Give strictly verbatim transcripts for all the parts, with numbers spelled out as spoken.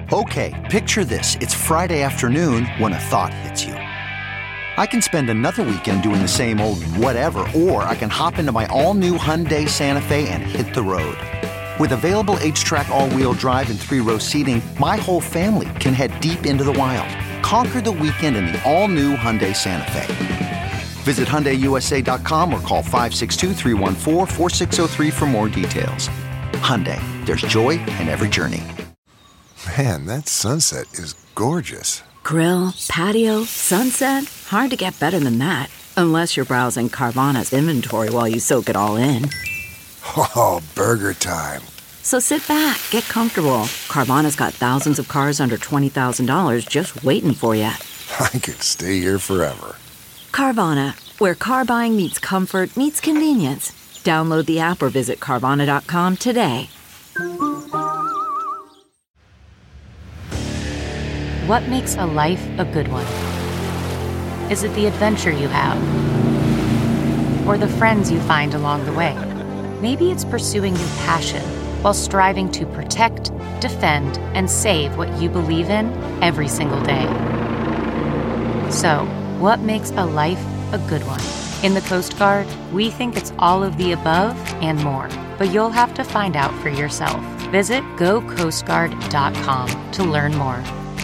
Okay, picture this. It's Friday afternoon when a thought hits you. I can spend another weekend doing the same old whatever, or I can hop into my all-new Hyundai Santa Fe and hit the road. With available H-Track all-wheel drive and three-row seating, my whole family can head deep into the wild. Conquer the weekend in the all-new Hyundai Santa Fe. Visit Hyundai U S A dot com or call five six two, three one four, four six zero three for more details. Hyundai, there's joy in every journey. Man, that sunset is gorgeous. Grill, patio, sunset. Hard to get better than that. Unless you're browsing Carvana's inventory while you soak it all in. Oh, burger time. So sit back, get comfortable. Carvana's got thousands of cars under twenty thousand dollars just waiting for you. I could stay here forever. Carvana, where car buying meets comfort meets convenience. Download the app or visit Carvana dot com today. What makes a life a good one? Is it the adventure you have? Or the friends you find along the way? Maybe it's pursuing your passion while striving to protect, defend, and save what you believe in every single day. So, what makes a life a good one? In the Coast Guard, we think it's all of the above and more, but you'll have to find out for yourself. Visit go coast guard dot com to learn more.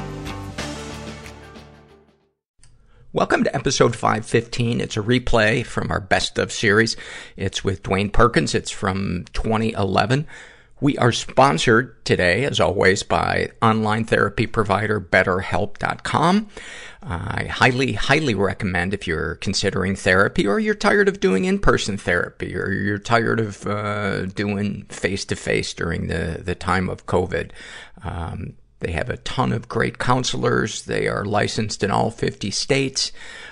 Welcome to episode five fifteen. It's a replay from our Best Of series. It's with Dwayne Perkins. It's from twenty eleven. We are sponsored today, as always, by online therapy provider better help dot com. I highly, highly recommend if you're considering therapy, or you're tired of doing in-person therapy, or you're tired of uh, doing face-to-face during the, the time of COVID. Um, They have a ton of great counselors. They are licensed in all fifty states.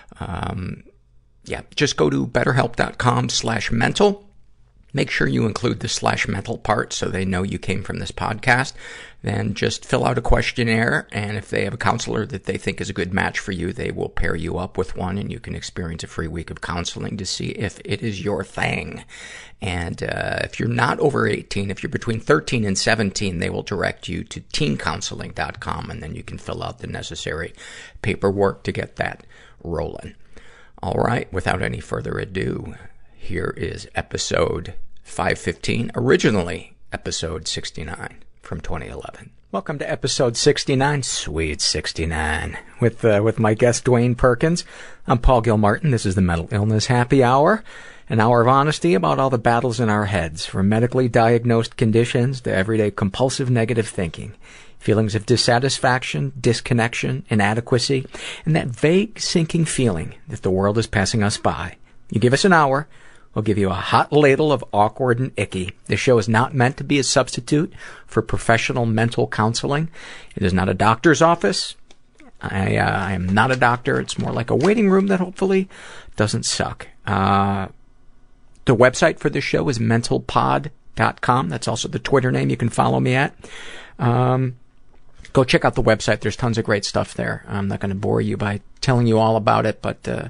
Um, yeah, just go to better help dot com slash mental. Make sure you include the slash mental part so they know you came from this podcast. Then just fill out a questionnaire, and if they have a counselor that they think is a good match for you, they will pair you up with one, and you can experience a free week of counseling to see if it is your thing. And uh, if you're not over eighteen, if you're between thirteen and seventeen, they will direct you to teen counseling dot com, and then you can fill out the necessary paperwork to get that rolling. All right, without any further ado, here is episode five fifteen, originally episode sixty-nine from twenty eleven. Welcome to episode sixty-nine, sweet sixty-nine, with uh, with my guest Dwayne Perkins. I'm Paul Gilmartin. This is the Mental Illness Happy Hour, an hour of honesty about all the battles in our heads, from medically diagnosed conditions to everyday compulsive negative thinking, feelings of dissatisfaction, disconnection, inadequacy, and that vague sinking feeling that the world is passing us by. You give us an hour, we'll give you a hot ladle of awkward and icky. This show is not meant to be a substitute for professional mental counseling. It is not a doctor's office. I, uh, I am not a doctor. It's more like a waiting room that hopefully doesn't suck. Uh, the website for this show is mental pod dot com. That's also the Twitter name you can follow me at. Um, go check out the website. There's tons of great stuff there. I'm not going to bore you by telling you all about it, but uh,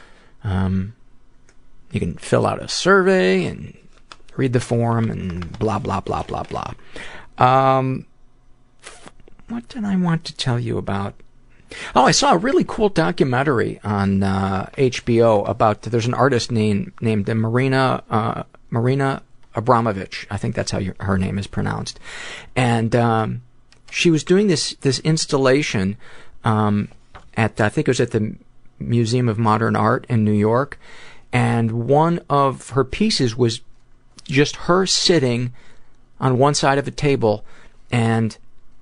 um, you can fill out a survey and read the form and blah, blah, blah, blah, blah. Um, what did I want to tell you about? Oh, I saw a really cool documentary on uh, H B O about, there's an artist named named Marina uh, Marina Abramovich. I think that's how your, her name is pronounced. And um, she was doing this this installation um, at, I think it was at the Museum of Modern Art in New York. And one of her pieces was just her sitting on one side of a table and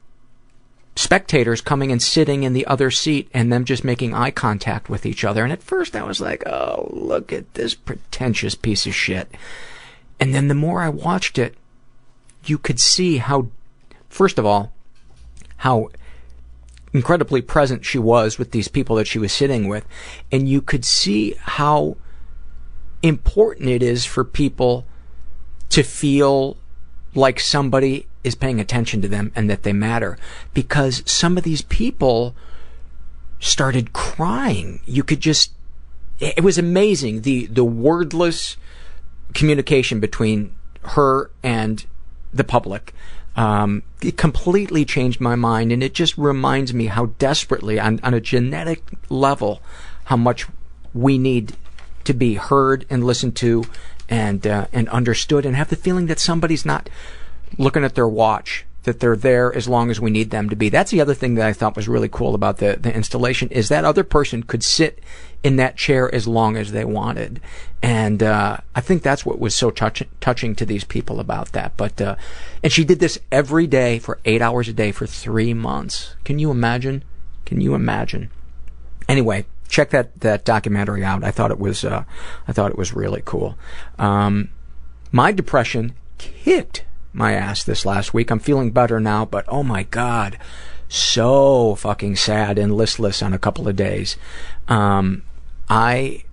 spectators coming and sitting in the other seat and them just making eye contact with each other. And at first I was like, oh, look at this pretentious piece of shit. And then the more I watched it, you could see how, first of all, how incredibly present she was with these people that she was sitting with. And you could see how important it is for people to feel like somebody is paying attention to them and that they matter. Because some of these people started crying. You could just, it was amazing, the, the wordless communication between her and the public. Um, it completely changed my mind, and it just reminds me how desperately, on, on a genetic level, how much we need to be heard and listened to and uh, and understood, and have the feeling that somebody's not looking at their watch, that they're there as long as we need them to be. That's the other thing that I thought was really cool about the, the installation, is that other person could sit in that chair as long as they wanted. And uh, I think that's what was so touch- touching to these people about that. But uh, and she did this every day for eight hours a day for three months. Can you imagine? Can you imagine? Anyway, check that, that documentary out. I thought it was uh, I thought it was really cool. Um, my depression kicked my ass this last week. I'm feeling better now, but oh my God, so fucking sad and listless on a couple of days. Um, I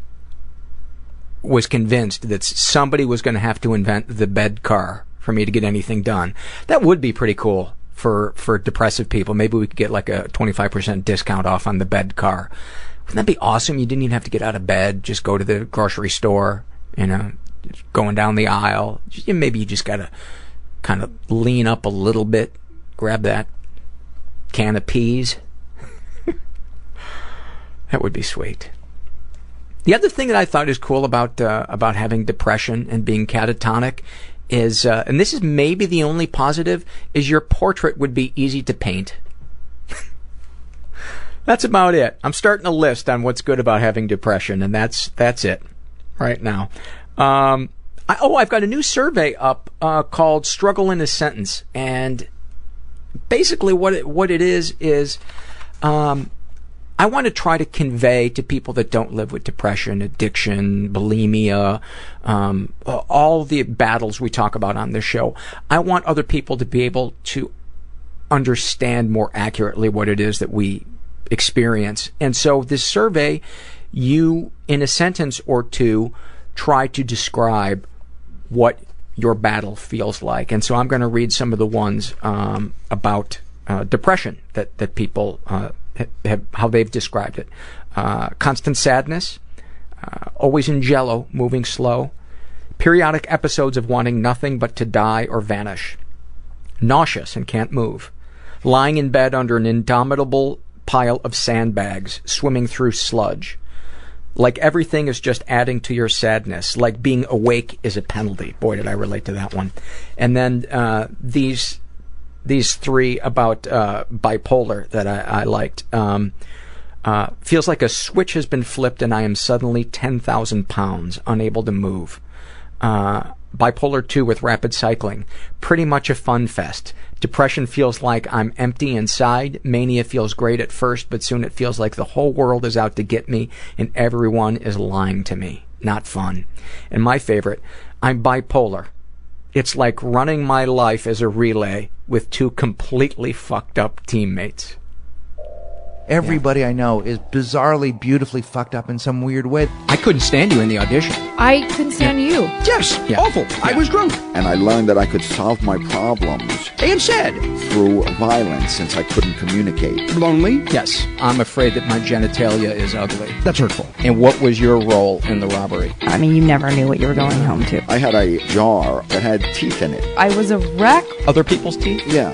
was convinced that somebody was going to have to invent the bed car for me to get anything done. That would be pretty cool for, for depressive people. Maybe we could get like a twenty-five percent discount off on the bed car. Wouldn't that be awesome? You didn't even have to get out of bed. Just go to the grocery store, you know, going down the aisle. Maybe you just gotta kind of lean up a little bit, grab that can of peas. That would be sweet. The other thing that I thought is cool about uh, about having depression and being catatonic is, uh, and this is maybe the only positive, is your portrait would be easy to paint. That's about it. I'm starting a list on what's good about having depression, and that's that's it right now. Um, I, oh, I've got a new survey up uh, called "Struggle in a Sentence," and basically what it, what it is is um, I want to try to convey to people that don't live with depression, addiction, bulimia, um, all the battles we talk about on this show. I want other people to be able to understand more accurately what it is that we experience. And so this survey, you, in a sentence or two, try to describe what your battle feels like. And so I'm going to read some of the ones um, about uh, depression that, that people uh, have, how they've described it. Uh, constant sadness, uh, always in jello, moving slow, periodic episodes of wanting nothing but to die or vanish, nauseous and can't move, lying in bed under an indomitable pile of sandbags, swimming through sludge. Like everything is just adding to your sadness. Like being awake is a penalty. Boy, did I relate to that one. And then uh, these these three about uh, bipolar that I, I liked. Um, uh, feels like a switch has been flipped and I am suddenly ten thousand pounds, unable to move. Uh, bipolar two with rapid cycling. Pretty much a fun fest. Depression feels like I'm empty inside. Mania feels great at first, but soon it feels like the whole world is out to get me and everyone is lying to me. Not fun. And my favorite, I'm bipolar. It's like running my life as a relay with two completely fucked up teammates. Everybody I know is bizarrely, beautifully fucked up in some weird way. I couldn't stand you in the audition. I couldn't stand you. Yes, Yeah. awful. I Yeah. was drunk. And I learned that I could solve my problems And sad. through violence since I couldn't communicate. Lonely. Yes, I'm afraid that my genitalia is ugly. That's hurtful. And what was your role in the robbery? I mean, you never knew what you were going home to. I had a jar that had teeth in it. I was a wreck. Other people's teeth? Yeah.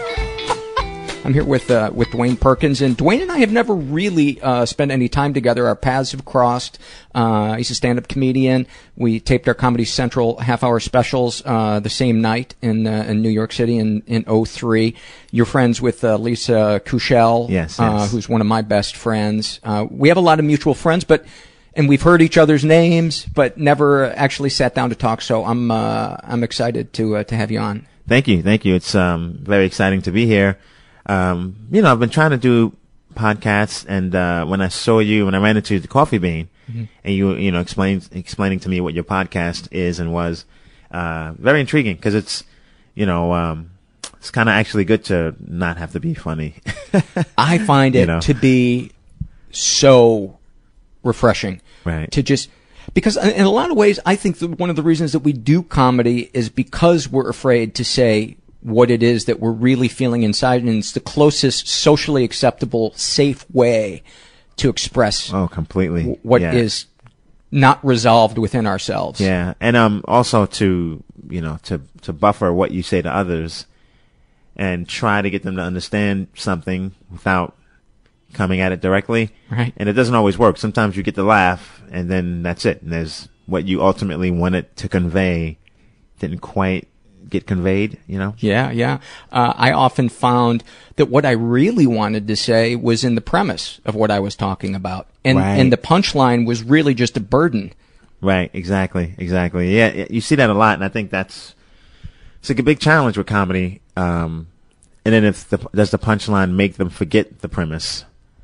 I'm here with uh, with Dwayne Perkins, and Dwayne and I have never really uh, spent any time together. Our paths have crossed. Uh, he's a stand-up comedian. We taped our Comedy Central half-hour specials uh, the same night in uh, in New York City in in oh three. You're friends with uh, Lisa Kuchel, Yes, uh, yes. who's one of my best friends. Uh, we have a lot of mutual friends, but and we've heard each other's names, but never actually sat down to talk. So I'm uh, I'm excited to uh, to have you on. Thank you. Thank you. It's um, very exciting to be here. Um, you know, I've been trying to do podcasts, and uh, when I saw you, when I ran into the Coffee Bean, mm-hmm. and you, you know, explained explaining to me what your podcast is and was, uh, very intriguing because it's, you know, um, it's kind of actually good to not have to be funny. I find it You know. to be so refreshing, Right. to just because in a lot of ways I think that one of the reasons that we do comedy is because we're afraid to say what it is that we're really feeling inside, and it's the closest socially acceptable, safe way to express Oh, completely. w- what Yeah. is not resolved within ourselves. Yeah, and um, also to you know to to buffer what you say to others, and try to get them to understand something without coming at it directly. Right. And it doesn't always work. Sometimes you get the laugh, and then that's it. And there's what you ultimately wanted to convey didn't quite get conveyed, you know? Yeah, yeah. Uh, I often found that what I really wanted to say was in the premise of what I was talking about. And, Right. and the punchline was really just a burden. Right, exactly, exactly. Yeah, yeah, you see that a lot, and I think that's it's like a big challenge with comedy. Um, and then if the, does the punchline make them forget the premise?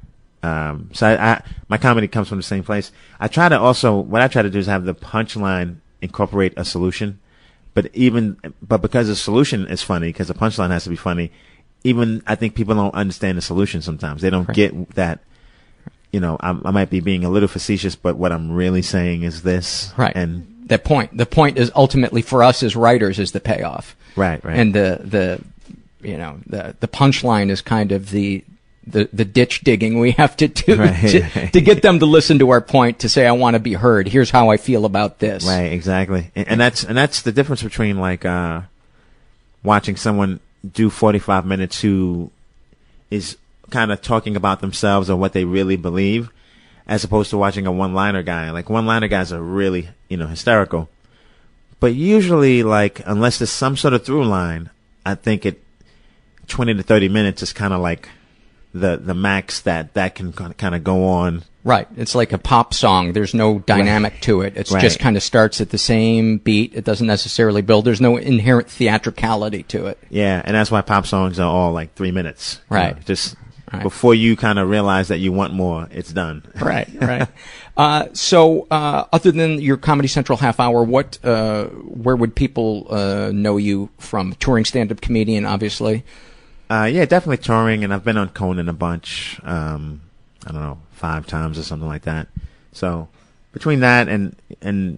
Um, so I, I, my comedy comes from the same place. I try to also, what I try to do is have the punchline incorporate a solution. But even, but because the solution is funny, because the punchline has to be funny, even I think people don't understand the solution sometimes. They don't Right. get that, you know, I, I might be being a little facetious, but what I'm really saying is this. Right. And the point, the point is ultimately for us as writers is the payoff. Right, right. And the, the, you know, the, the punchline is kind of the, the, the ditch digging we have to do Right, to, right. to get them to listen to our point, to say, I want to be heard. Here's how I feel about this. Right, exactly. And, and that's, and that's the difference between like, uh, watching someone do forty-five minutes who is kind of talking about themselves or what they really believe, as opposed to watching a one-liner guy. Like one-liner guys are really, you know, hysterical. But usually, like, unless there's some sort of through line, I think it, twenty to thirty minutes is kind of like the, the max that that can kind of go on. Right. It's like a pop song. There's no dynamic to it. It's Right. just kind of starts at the same beat. It doesn't necessarily build. There's no inherent theatricality to it. Yeah, and that's why pop songs are all like three minutes. you Right. know, just Right. before you kind of realize that you want more, it's done. Right, right. Uh, so, uh, other than your Comedy Central half hour, what, uh, where would people, uh, know you from? Touring stand-up comedian, obviously. Uh, yeah, definitely touring, and I've been on Conan a bunch. Um, I don't know, five times or something like that. So between that and and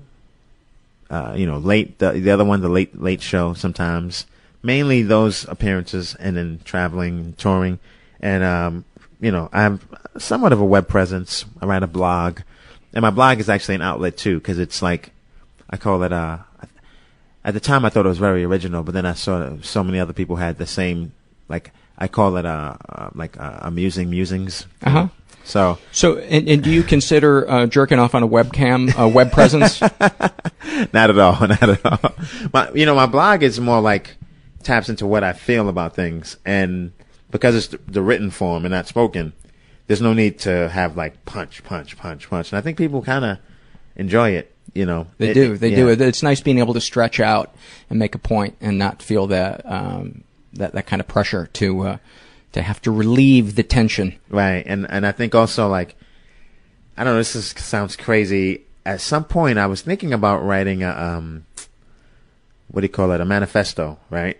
uh, you know, late the the other one, the late late show, sometimes mainly those appearances, and then traveling, touring, and um, you know, I have somewhat of a web presence. I write a blog, and my blog is actually an outlet too, because it's like I call it uh at the time I thought it was very original, but then I saw that so many other people had the same, like, I call it uh, uh like uh, amusing musings. Uh-huh. So, So, and, and do you consider, uh, jerking off on a webcam, a web presence? not at all, not at all. My, you know, my blog is more like taps into what I feel about things, and because it's the, the written form and not spoken, there's no need to have like punch, punch, punch, punch. And I think people kind of enjoy it. You know, They it, do. They yeah. do. It's nice being able to stretch out and make a point and not feel that um, that that kind of pressure to uh, to have to relieve the tension. Right, and and I think also, like, I don't know, this is, sounds crazy. At some point, I was thinking about writing a um, what do you call it, a manifesto, right?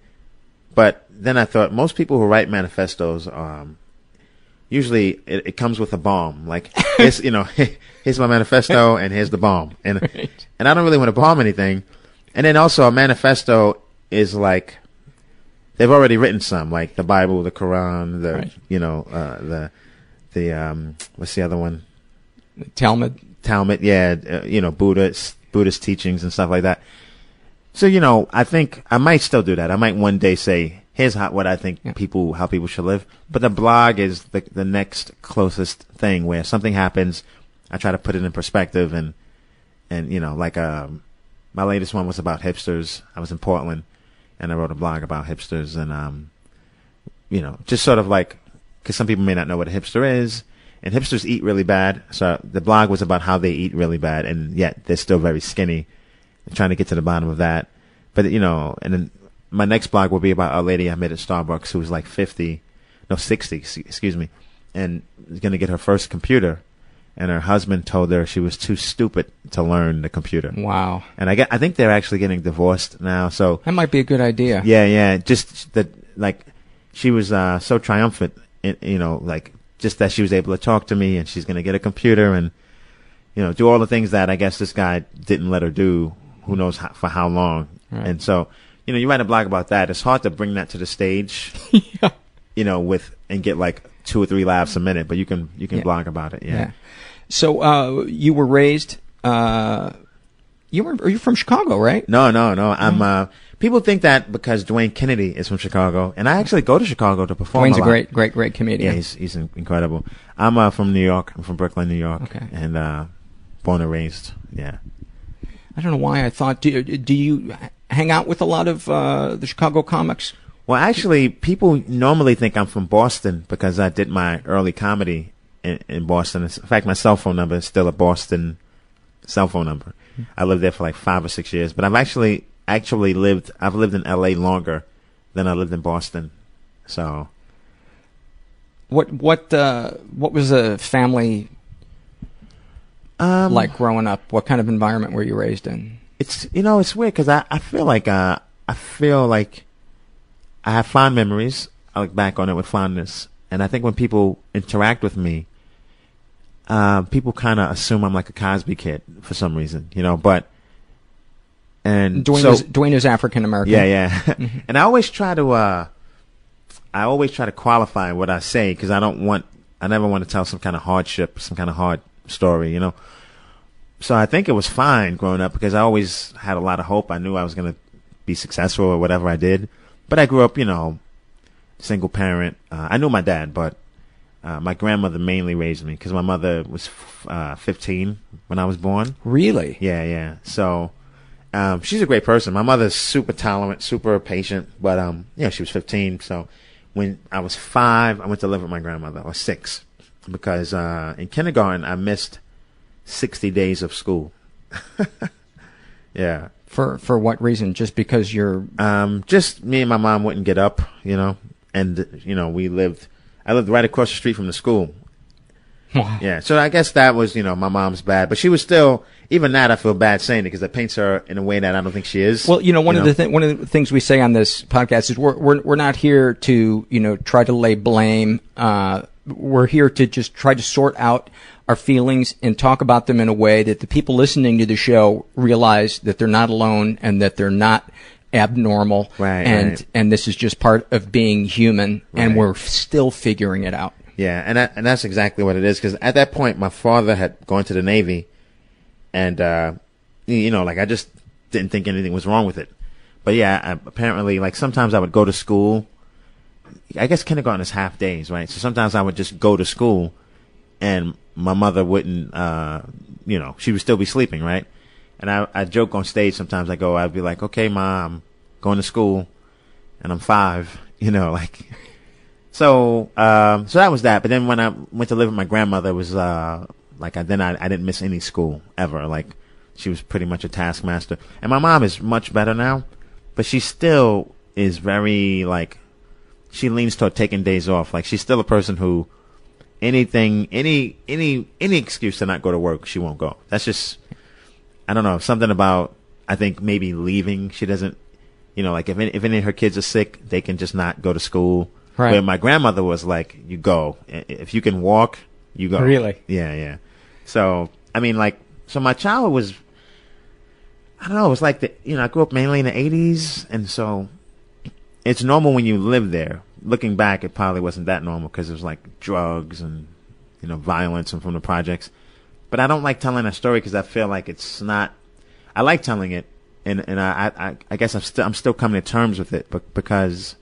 But then I thought most people who write manifestos, um, usually it, it comes with a bomb. Like, here's, you know, here's my manifesto, and here's the bomb, and Right. and I don't really want to bomb anything. And then also, a manifesto is like, they've already written some, like the Bible, the Quran, the Right. you know, uh, the the um, what's the other one? Talmud. Talmud, yeah, uh, you know, Buddhist Buddhist teachings and stuff like that. So, you know, I think I might still do that. I might one day say, here's how, what I think Yeah. people, how people should live. But the blog is the the next closest thing, where something happens, I try to put it in perspective, and and you know, like um, my latest one was about hipsters. I was in Portland, and I wrote a blog about hipsters, and um, you know, just sort of like, because some people may not know what a hipster is, and hipsters eat really bad. So the blog was about how they eat really bad, and yet they're still very skinny. I'm trying to get to the bottom of that. But, you know, and then my next blog will be about a lady I met at Starbucks who was like fifty, no, sixty, excuse me, and is going to get her first computer. And her husband told her she was too stupid to learn the computer. Wow. And I, get, I think they're actually getting divorced now. So That might be a good idea. yeah, yeah, just that, like, she was uh, so triumphant, in, you know, like, just that she was able to talk to me, and she's going to get a computer and, you know, do all the things that I guess this guy didn't let her do, who knows how, for how long. Right. And so, you know, you write a blog about that. It's hard to bring that to the stage, Yeah. you know, with, and get like two or three laughs a minute, but you can, you can Yeah. blog about it. Yeah. Yeah. So uh, you were raised. Uh, you were. Are you from Chicago, right? No, no, no. I'm. Uh, people think that because Dwayne Kennedy is from Chicago, and I actually go to Chicago to perform. Dwayne's a, a lot. great, great, great comedian. Yeah, he's he's incredible. I'm uh, from New York. I'm from Brooklyn, New York. Okay. And uh, born and raised. Yeah. I don't know why I thought. Do do you hang out with a lot of uh, the Chicago comics? Well, actually, people normally think I'm from Boston because I did my early comedy in, in Boston. In fact, my cell phone number is still a Boston cell phone number. Mm-hmm. I lived there for like five or six years, but I've actually actually lived. I've lived in L A longer than I lived in Boston. So, what what uh, what was a family um, like growing up? What kind of environment were you raised in? It's you know it's weird because I, I feel like uh, I feel like I have fond memories. I look back on it with fondness, and I think when people interact with me, uh, people kind of assume I'm like a Cosby kid for some reason, you know. But and Dwayne so, is Dwayne is African American. Yeah, yeah. Mm-hmm. And I always try to uh, I always try to qualify what I say because I don't want I never want to tell some kind of hardship, some kind of hard story, you know. So I think it was fine growing up because I always had a lot of hope. I knew I was going to be successful or whatever I did. But I grew up, you know, single parent. Uh, I knew my dad, but uh, my grandmother mainly raised me because my mother was f- uh, fifteen when I was born. Really? Yeah, yeah. So um, she's a great person. My mother's super tolerant, super patient, but um, you know, she was fifteen. So when I was five, I went to live with my grandmother, or six, because uh, in kindergarten I missed sixty days of school. Yeah. For for what reason? Just because you're um just me and my mom wouldn't get up, you know, and you know we lived. I lived right across the street from the school. Wow. Yeah, so I guess that was you know my mom's bad, but she was still even that I feel bad saying it because it paints her in a way that I don't think she is. Well, you know, one you of know? the th- one of the things we say on this podcast is we're we're we're not here to you know try to lay blame. Uh, we're here to just try to sort out our feelings and talk about them in a way that the people listening to the show realize that they're not alone and that they're not abnormal. Right, and right. and this is just part of being human, Right. and we're still figuring it out. Yeah, and that, and that's exactly what it is. Because at that point, my father had gone to the Navy, and uh, you know, like I just didn't think anything was wrong with it. But yeah, I, apparently, like sometimes I would go to school. I guess kindergarten is half days, right? So sometimes I would just go to school, and my mother wouldn't, uh, you know, she would still be sleeping, right? And I, I joke on stage sometimes. I go, I'd be like, okay, Mom, I'm going to school, and I'm five, you know, like. So, um, so that was that. But then when I went to live with my grandmother, it was uh, like I then I, I didn't miss any school ever. Like she was pretty much a taskmaster. And my mom is much better now, but she still is very like she leans toward taking days off. Like she's still a person who anything, any any any excuse to not go to work, she won't go. That's just I don't know something about I think maybe leaving. She doesn't, you know, like if any, if any of her kids are sick, they can just not go to school. Right. Where my grandmother was like, you go. If you can walk, you go. Really? Yeah, yeah. So, I mean, like, so my childhood was, I don't know, it was like, the, you know, I grew up mainly in the eighties, and so it's normal when you live there. Looking back, it probably wasn't that normal because it was like drugs and, you know, violence and from the projects. But I don't like telling that story because I feel like it's not, I like telling it, and, and I, I, I guess I'm still, I'm still coming to terms with it, but because,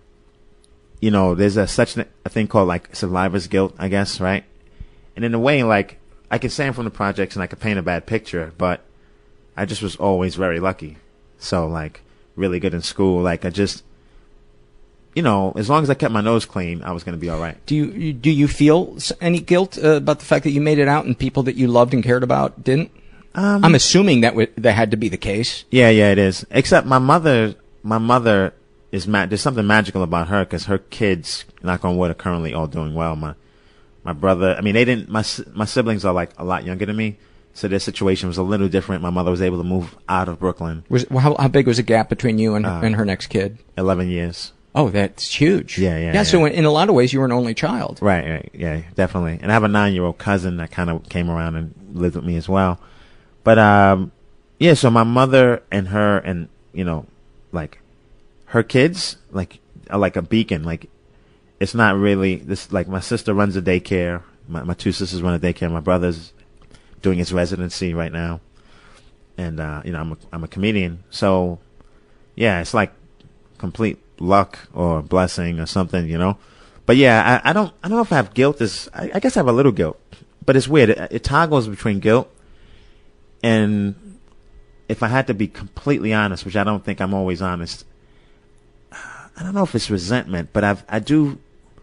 you know, there's a such a thing called like survivor's guilt, I guess, right? And in a way, like I can say I'm from the projects and I could paint a bad picture, but I just was always very lucky. So like really good in school. Like I just, you know, as long as I kept my nose clean, I was going to be all right. Do you do you feel s- any guilt uh, about the fact that you made it out and people that you loved and cared about didn't? Um, I'm assuming that w- that had to be the case. Yeah, yeah, it is. Except my mother, my mother is ma- there's something magical about her because her kids, knock on wood, are currently all doing well. My my brother, I mean, they didn't. My si- my siblings are like a lot younger than me, so their situation was a little different. My mother was able to move out of Brooklyn. Was how, how big was the gap between you and Uh, and her next kid? Eleven years. Oh, that's huge. Yeah, yeah, Yeah. So yeah. in, in a lot of ways, you were an only child. Right, right, yeah, definitely. And I have a nine-year-old cousin that kind of came around and lived with me as well. But um, yeah, so my mother and her and you know, like her kids, like are like a beacon. Like it's not really this. Like my sister runs a daycare. My my two sisters run a daycare. My brothers doing his residency right now. And, uh, you know, I'm a, I'm a comedian. So, yeah, it's like complete luck or blessing or something, you know. But, yeah, I, I don't I don't know if I have guilt. Is I, I guess I have a little guilt. But it's weird. It, it toggles between guilt and if I had to be completely honest, which I don't think I'm always honest, I don't know if it's resentment, but I've, I do,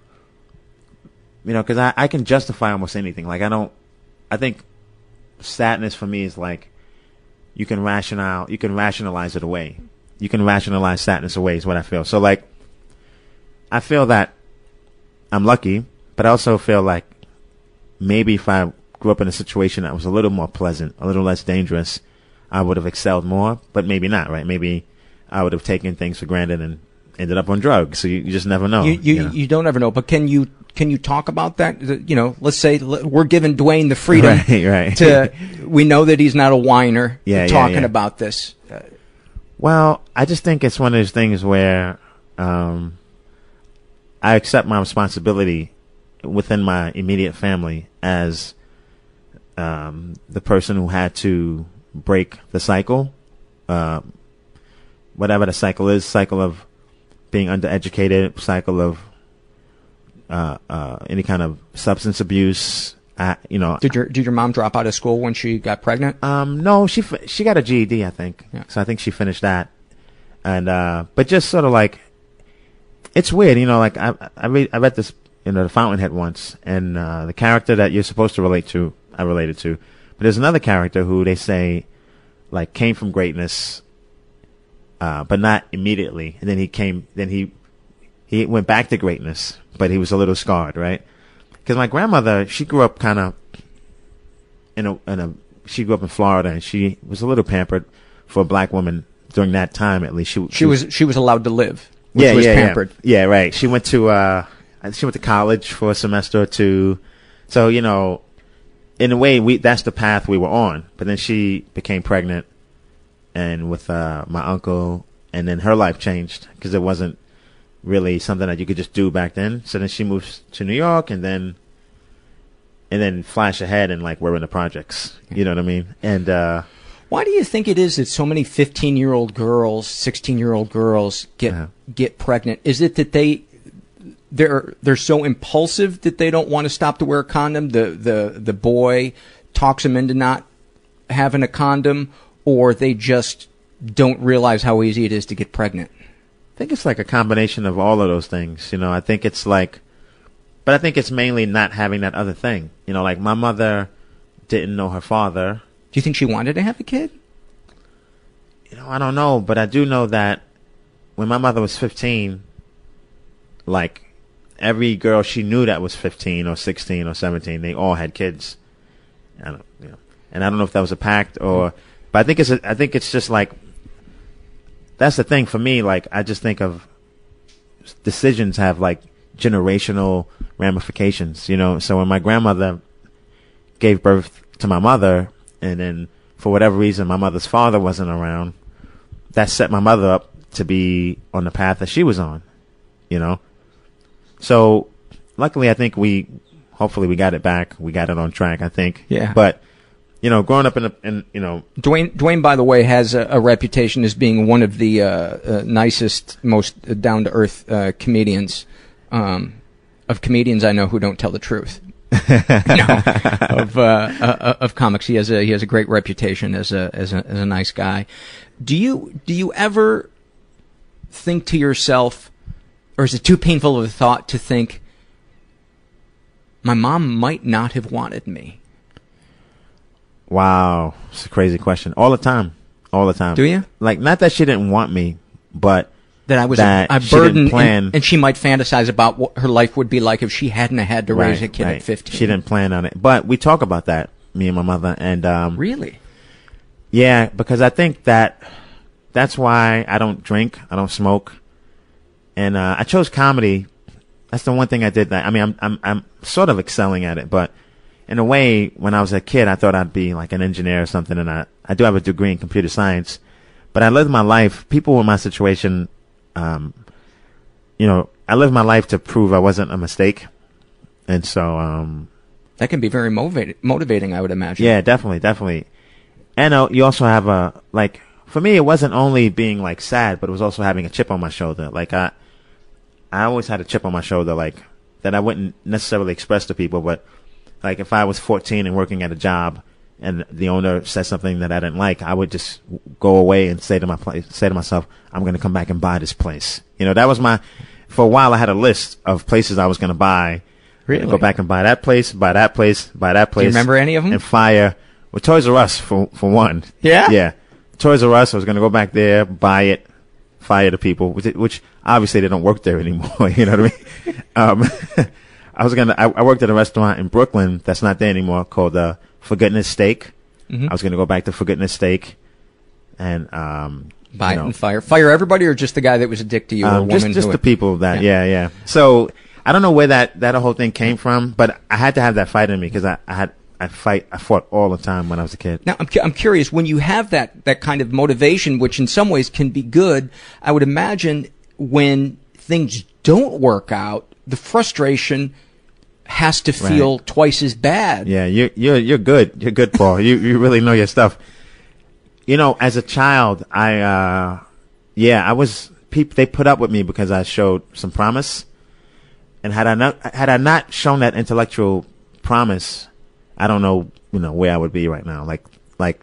you know, because I, I can justify almost anything. Like, I don't, I think sadness for me is like, you can rational, you can rationalize it away. You can rationalize sadness away is what I feel. So, like, I feel that I'm lucky, but I also feel like maybe if I grew up in a situation that was a little more pleasant, a little less dangerous, I would have excelled more, but maybe not, right? Maybe I would have taken things for granted and ended up on drugs. So you, you just never know. You, you, you know? you don't ever know. But can you can you talk about that? You know, let's say we're giving Dwayne the freedom right, right. to. We know that he's not a whiner. Yeah, talking yeah, yeah. about this. Well, I just think it's one of those things where um, I accept my responsibility within my immediate family as um, the person who had to break the cycle, uh, whatever the cycle is, cycle of being undereducated, cycle of uh, uh, any kind of substance abuse. Uh, you know, did your did your mom drop out of school when she got pregnant? Um, no, she she got a G E D, I think. Yeah. So I think she finished that, and uh, but just sort of like, it's weird, you know. Like I I read I read this, you know, The Fountainhead once, and uh, the character that you're supposed to relate to, I related to. But there's another character who they say, like, came from greatness, uh, but not immediately. And then he came, then he, he went back to greatness, but he was a little scarred, right? Because my grandmother, she grew up kind of in a, in a, she grew up in Florida, and she was a little pampered for a black woman during that time, at least. She, she, she was, she was allowed to live, which yeah, was yeah, pampered. Yeah. yeah, right. She went to, uh, she went to college for a semester or two. So, you know, in a way, we that's the path we were on. But then she became pregnant, and with uh, my uncle, and then her life changed because it wasn't really something that you could just do back then. So then she moves to New York, and then and then flash ahead, and like we're in the projects. You know what I mean? And uh, why do you think it is that so many fifteen-year-old girls, sixteen-year-old girls get uh-huh. get pregnant? Is it that they They're they're so impulsive that they don't want to stop to wear a condom? The the the boy talks them into not having a condom, or they just don't realize how easy it is to get pregnant? I think it's like a combination of all of those things. You know, I think it's like, but I think it's mainly not having that other thing. You know, like my mother didn't know her father. Do you think she wanted to have a kid? You know, I don't know, but I do know that when my mother was fifteen, like, every girl she knew that was fifteen or sixteen or seventeen, they all had kids. I don't, you know, and I don't know if that was a pact or, but I think it's, a, I think it's just like, that's the thing for me. Like, I just think of decisions have like generational ramifications, you know? So when my grandmother gave birth to my mother, and then for whatever reason, my mother's father wasn't around, that set my mother up to be on the path that she was on, you know? So, luckily, I think we, hopefully, we got it back. We got it on track, I think. Yeah. But, you know, growing up in, a, in you know, Dwayne, Dwayne, by the way, has a, a reputation as being one of the uh, uh, nicest, most down to earth uh, comedians. Um, of comedians I know who don't tell the truth. no, of uh, uh, of comics, he has a he has a great reputation as a as a as a nice guy. Do you do you ever think to yourself? Or is it too painful of a thought to think, my mom might not have wanted me? Wow. It's a crazy question. All the time. All the time. Do you? Like, not that she didn't want me, but that I was that a, a she burden, didn't plan. And, and she might fantasize about what her life would be like if she hadn't had to right, raise a kid right. at fifteen. She didn't plan on it. But we talk about that, me and my mother. And um, Really? Yeah, because I think that that's why I don't drink. I don't smoke. And uh, I chose comedy. That's the one thing I did. That I mean, I'm I'm I'm sort of excelling at it, but in a way, when I was a kid, I thought I'd be like an engineer or something. And I I do have a degree in computer science, but I lived my life. People in my situation, um, you know, I lived my life to prove I wasn't a mistake, and so um, That can be very motivating, motivating, I would imagine. Yeah, definitely, definitely. And uh, you also have a, like, for me, it wasn't only being, like, sad, but it was also having a chip on my shoulder. Like, I, I always had a chip on my shoulder, like, that I wouldn't necessarily express to people, but, like, if I was fourteen and working at a job and the owner said something that I didn't like, I would just go away and say to my place, say to myself, I'm going to come back and buy this place. You know, that was my, for a while I had a list of places I was going to buy. Really? Go back and buy that place, buy that place, buy that place. Do you remember any of them? And fire. Well, Toys R Us for for one. Yeah? Yeah. Toys R Us, I was going to go back there, buy it, fire the people, which, which obviously they don't work there anymore. You know what I mean? um, I was going to, I, I worked at a restaurant in Brooklyn that's not there anymore called uh, For Goodness Steak. Mm-hmm. I was going to go back to For Goodness Steak and, um, buy you it know, and fire. Fire everybody or just the guy that was a dick to you or a um, woman? just just who the people that, Yeah. yeah, yeah. So, I don't know where that, that whole thing came from, but I had to have that fight in me because I, I had, I fight, I fought all the time when I was a kid. Now, I'm, cu- I'm curious, when you have that, that kind of motivation, which in some ways can be good, I would imagine when things don't work out, the frustration has to feel Right. twice as bad. Yeah, you're, you're, you're good. You're good, Paul. you, you really know your stuff. You know, as a child, I, uh, yeah, I was, people, they put up with me because I showed some promise. And had I not, had I not shown that intellectual promise, I don't know, you know, where I would be right now. Like, like,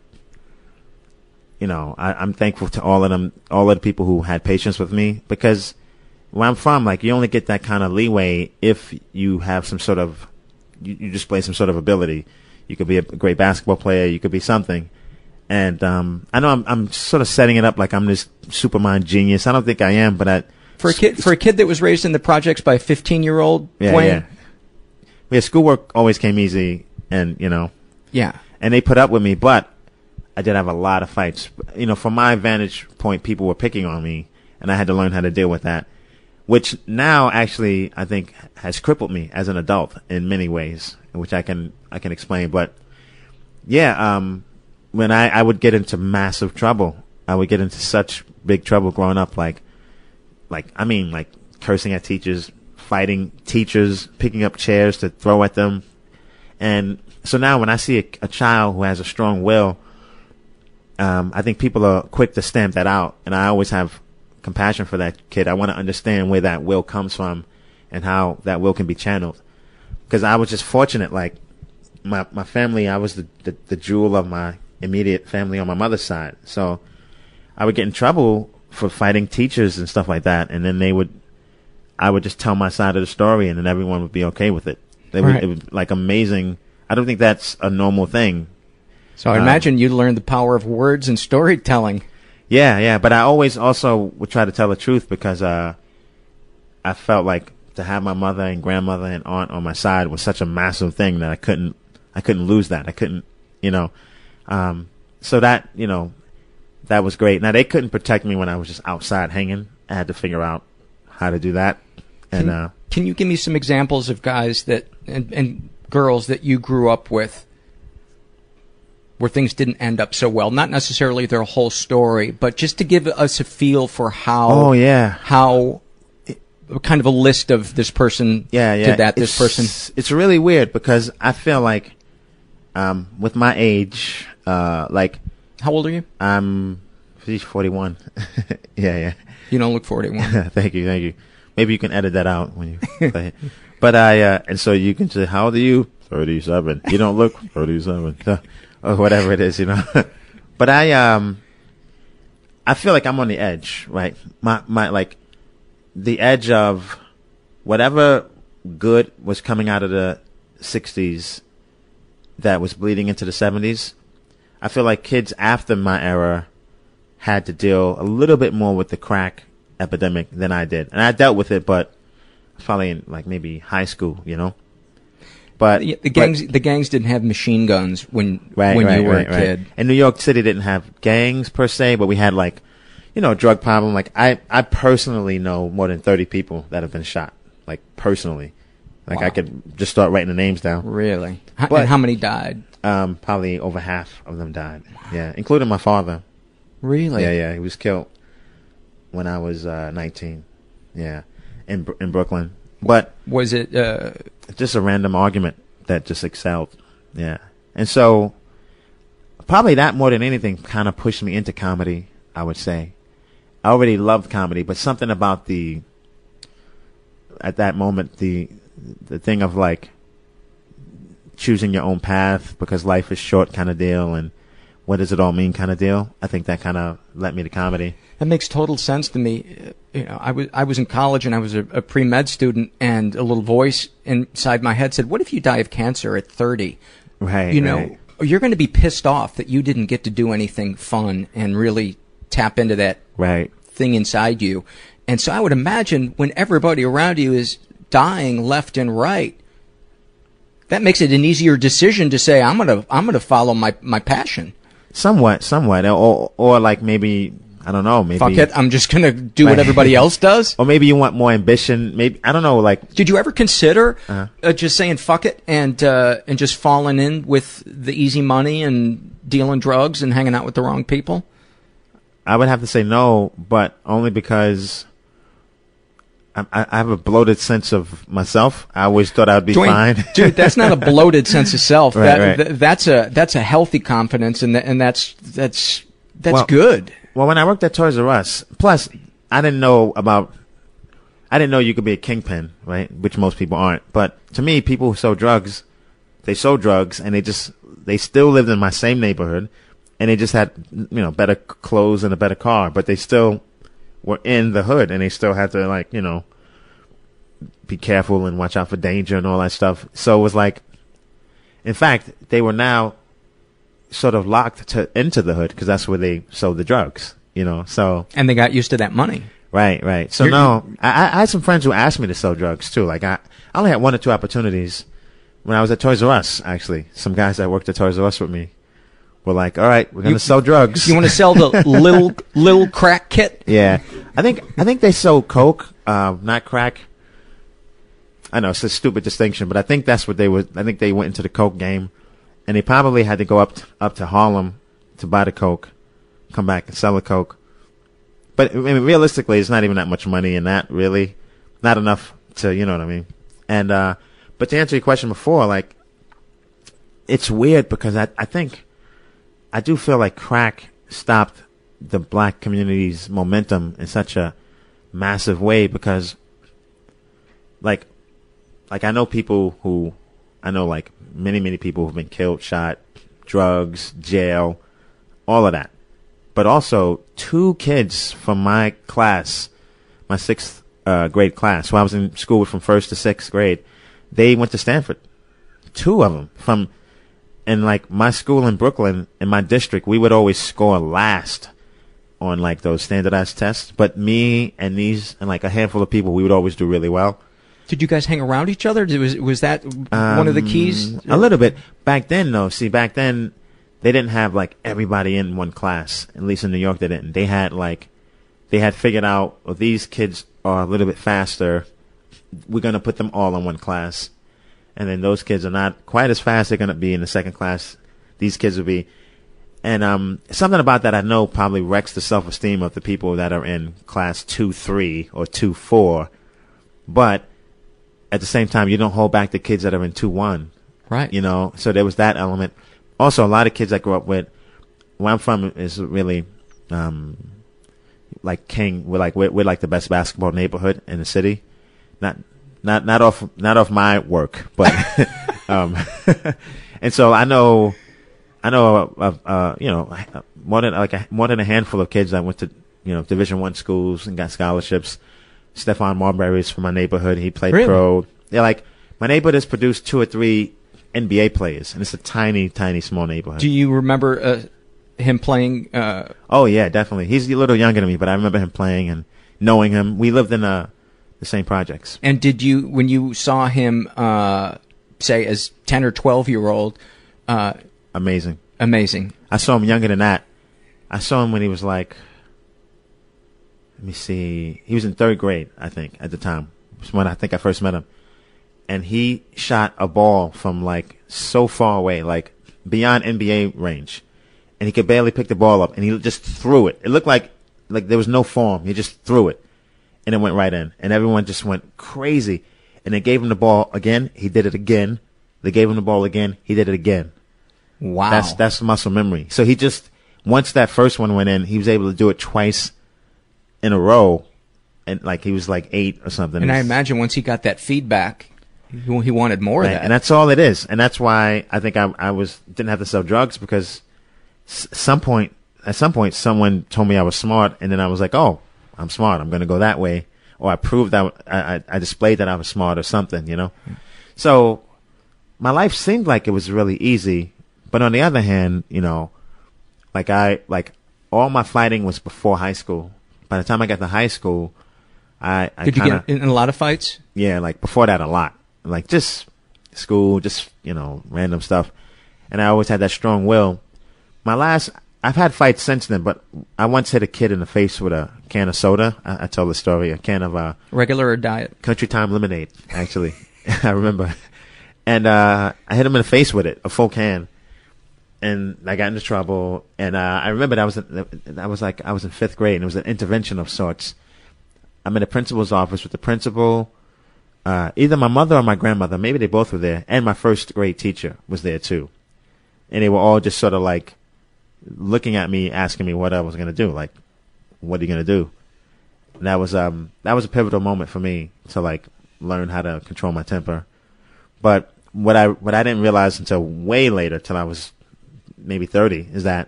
you know, I, I'm thankful to all of them, all of the people who had patience with me because where I'm from, like, you only get that kind of leeway if you have some sort of, you, you display some sort of ability. You could be a great basketball player. You could be something. And, um, I know I'm, I'm sort of setting it up like I'm this supermind genius. I don't think I am, but I, For a kid, for a kid that was raised in the projects by a fifteen-year-old, yeah, Dwayne, yeah. Yeah, schoolwork always came easy, and you know, yeah, and they put up with me. But I did have a lot of fights. You know, from my vantage point, people were picking on me, and I had to learn how to deal with that. Which now, actually, I think has crippled me as an adult in many ways, which I can I can explain. But yeah, um, when I I would get into massive trouble, I would get into such big trouble growing up, like. Like, I mean, like, cursing at teachers, fighting teachers, picking up chairs to throw at them. And so now when I see a, a child who has a strong will, um, I think people are quick to stamp that out. And I always have compassion for that kid. I want to understand where that will comes from and how that will can be channeled. Because I was just fortunate, like, my, my family, I was the, the, the jewel of my immediate family on my mother's side. So I would get in trouble for fighting teachers and stuff like that, and then they would, I would just tell my side of the story, and then everyone would be okay with it. They would, Right. it was like amazing. I don't think that's a normal thing. So I Um, imagine you learned the power of words and storytelling. Yeah, yeah, but I always also would try to tell the truth because uh, I felt like to have my mother and grandmother and aunt on my side was such a massive thing that I couldn't, I couldn't lose that. I couldn't, you know, um, so that you know. That was great. Now, they couldn't protect me when I was just outside hanging. I had to figure out how to do that. And Can, uh, can you give me some examples of guys that and, and girls that you grew up with where things didn't end up so well? Not necessarily their whole story, but just to give us a feel for how. Oh, yeah. How kind of a list of this person yeah, yeah. did that, this it's, person. It's really weird because I feel like um, with my age, uh, like. How old are you? I'm forty-one. yeah, yeah. You don't look forty-one. Thank you, thank you. Maybe you can edit that out when you play it. But I, uh, and so you can say, how old are you? thirty-seven. You don't look thirty-seven. Or whatever it is, you know. But I, um, I feel like I'm on the edge, right? My, my, like, the edge of whatever good was coming out of the sixties that was bleeding into the seventies. I feel like kids after my era had to deal a little bit more with the crack epidemic than I did. And I dealt with it, but probably in like maybe high school, you know? But the, the gangs, but, the gangs didn't have machine guns when right, when right, you were right, a kid. Right. And New York City didn't have gangs per se, but we had like, you know, drug problem. Like I, I personally know more than thirty people that have been shot. Like personally, like wow. I could just start writing the names down. Really? How, but, and how many died? Um, probably over half of them died. Wow. Yeah, including my father. Really? Yeah, yeah. He was killed when I was uh, nineteen. Yeah, in in Brooklyn. But was it uh, just a random argument? that just excelled. Yeah. And so probably that more than anything kind of pushed me into comedy, I would say. I already loved comedy, but something about the, at that moment, the, the thing of like choosing your own path because life is short kind of deal and what does it all mean kind of deal. I think that kind of led me to comedy. That makes total sense to me. You know, I was I was in college and I was a, a pre-med student, and a little voice inside my head said, "What if you die of cancer at thirty?" Right. You know, right. you're going to be pissed off that you didn't get to do anything fun and really tap into that right. thing inside you. And so I would imagine when everybody around you is dying left and right, that makes it an easier decision to say, "I'm gonna I'm gonna follow my my passion." Somewhat, somewhat, or or like maybe I don't know, maybe fuck it, I'm just gonna do right. what everybody else does. Or maybe you want more ambition. Maybe I don't know. Like, did you ever consider uh-huh. uh, just saying fuck it and uh, and just falling in with the easy money and dealing drugs and hanging out with the wrong people? I would have to say no, but only because I, I have a bloated sense of myself. I always thought I'd be Dwayne, fine. Dude, that's not a bloated sense of self. Right, that, right. Th- that's a that's a healthy confidence, and th- and that's that's that's well, good. Well, when I worked at Toys R Us, plus I didn't know about, I didn't know you could be a kingpin, right? Which most people aren't. But to me, people who sell drugs, they sold drugs, and they just they still lived in my same neighborhood, and they just had you know better clothes and a better car, but they still were in the hood, and they still had to like you know be careful and watch out for danger and all that stuff. So it was like, in fact, they were now sort of locked to into the hood because that's where they sold the drugs, you know. So and they got used to that money. Right, right. So You're, no, I, I had some friends who asked me to sell drugs too. Like I, I only had one or two opportunities when I was at Toys R Us. Actually, some guys that worked at Toys R Us with me were like, "All right, we're gonna you, sell drugs. You want to sell the little little crack kit?" Yeah, I think I think they sold coke, uh, not crack. I know it's a stupid distinction, but I think that's what they were. I think they went into the coke game, and they probably had to go up to, up to Harlem to buy the coke, come back and sell the coke. But I mean, realistically, it's not even that much money in that. Really, not enough to you know what I mean. And uh, but to answer your question before, like, it's weird because I I think I do feel like crack stopped the black community's momentum in such a massive way because, like. Like, I know people who, I know, like, many, many people who've been killed, shot, drugs, jail, all of that. But also, two kids from my class, my sixth uh, grade class, who I was in school with from first to sixth grade, they went to Stanford. Two of them. From, and, like, my school in Brooklyn, in my district, we would always score last on, like, those standardized tests. But me and these, and, like, a handful of people, we would always do really well. Did you guys hang around each other? Did, was was that um, one of the keys? A little bit. Back then, though, see, back then, they didn't have, like, everybody in one class. At least in New York, they didn't. They had, like, they had figured out, well, these kids are a little bit faster. We're going to put them all in one class. And then those kids are not quite as fast. They're going to be in the second class. These kids will be. And um, something about that I know probably wrecks the self-esteem of the people that are in class two three or two four. But at the same time, you don't hold back the kids that are in two one. Right. You know, so there was that element. Also, a lot of kids I grew up with, where I'm from is really, um, like King. We're like, we're, we're like the best basketball neighborhood in the city. Not, not, not off, not off my work, but, um, and so I know, I know, uh, uh, you know, more than like a, more than a handful of kids that went to, you know, Division One schools and got scholarships. Stephon Marbury is from my neighborhood. He played really? pro. Yeah, like my neighborhood has produced two or three N B A players, and it's a tiny, tiny, small neighborhood. Do you remember uh, him playing? Uh... Oh yeah, definitely. He's a little younger than me, but I remember him playing and knowing him. We lived in uh, the same projects. And did you, when you saw him, uh, say as ten or twelve year old? Uh, amazing, amazing. I saw him younger than that. I saw him when he was like. Let me see. He was in third grade, I think, at the time. That's when I think I first met him. And he shot a ball from, like, so far away, like, beyond N B A range. And he could barely pick the ball up. And he just threw it. It looked like, like there was no form. He just threw it. And it went right in. And everyone just went crazy. And they gave him the ball again. He did it again. They gave him the ball again. He did it again. Wow. That's that's muscle memory. So he just, once that first one went in, he was able to do it twice in a row. And like he was like eight or something. And I imagine once he got that feedback, he he wanted more right. of that. And that's all it is. And that's why I think I, I was didn't have to sell drugs, because s- some point, at some point someone told me I was smart, and then I was like, oh, I'm smart. I'm going to go that way. Or I proved that I, I, I displayed that I was smart or something, you know? Mm. So my life seemed like it was really easy. But on the other hand, you know, like I, like all my fighting was before high school. By the time I got to high school, I, I Did kinda, you get in, in a lot of fights? Yeah, like before that, a lot. Like just school, just, you know, random stuff. And I always had that strong will. My last, I've had fights since then, but I once hit a kid in the face with a can of soda. I, I told the story, a can of, uh, regular or diet? Country Time lemonade, actually. I remember. And, uh, I hit him in the face with it, a full can. And I got into trouble. And, uh, I remember that was, I was like, I was in fifth grade, and it was an intervention of sorts. I'm in the principal's office with the principal, uh, either my mother or my grandmother, maybe they both were there, and my first grade teacher was there too. And they were all just sort of like looking at me, asking me what I was going to do. Like, what are you going to do? And that was, um, that was a pivotal moment for me to like learn how to control my temper. But what I, what I didn't realize until way later, till I was maybe thirty, is that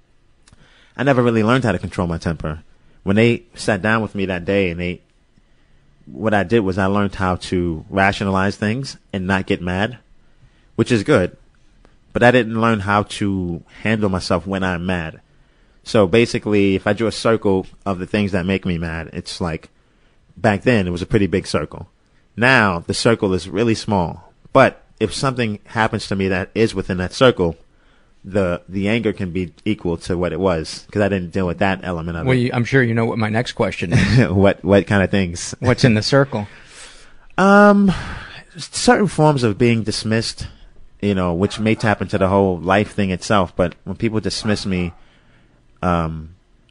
I never really learned how to control my temper. When they sat down with me that day, and they, what I did was I learned how to rationalize things and not get mad, which is good. But I didn't learn how to handle myself when I'm mad. So basically, if I drew a circle of the things that make me mad, it's like, back then it was a pretty big circle. Now the circle is really small. But if something happens to me that is within that circle, the the anger can be equal to what it was, because I didn't deal with that element of well, it. You, I'm sure you know what my next question is. what what kind of things? What's in the circle? Um, certain forms of being dismissed, you know, which may tap into the whole life thing itself. But when people dismiss me, um,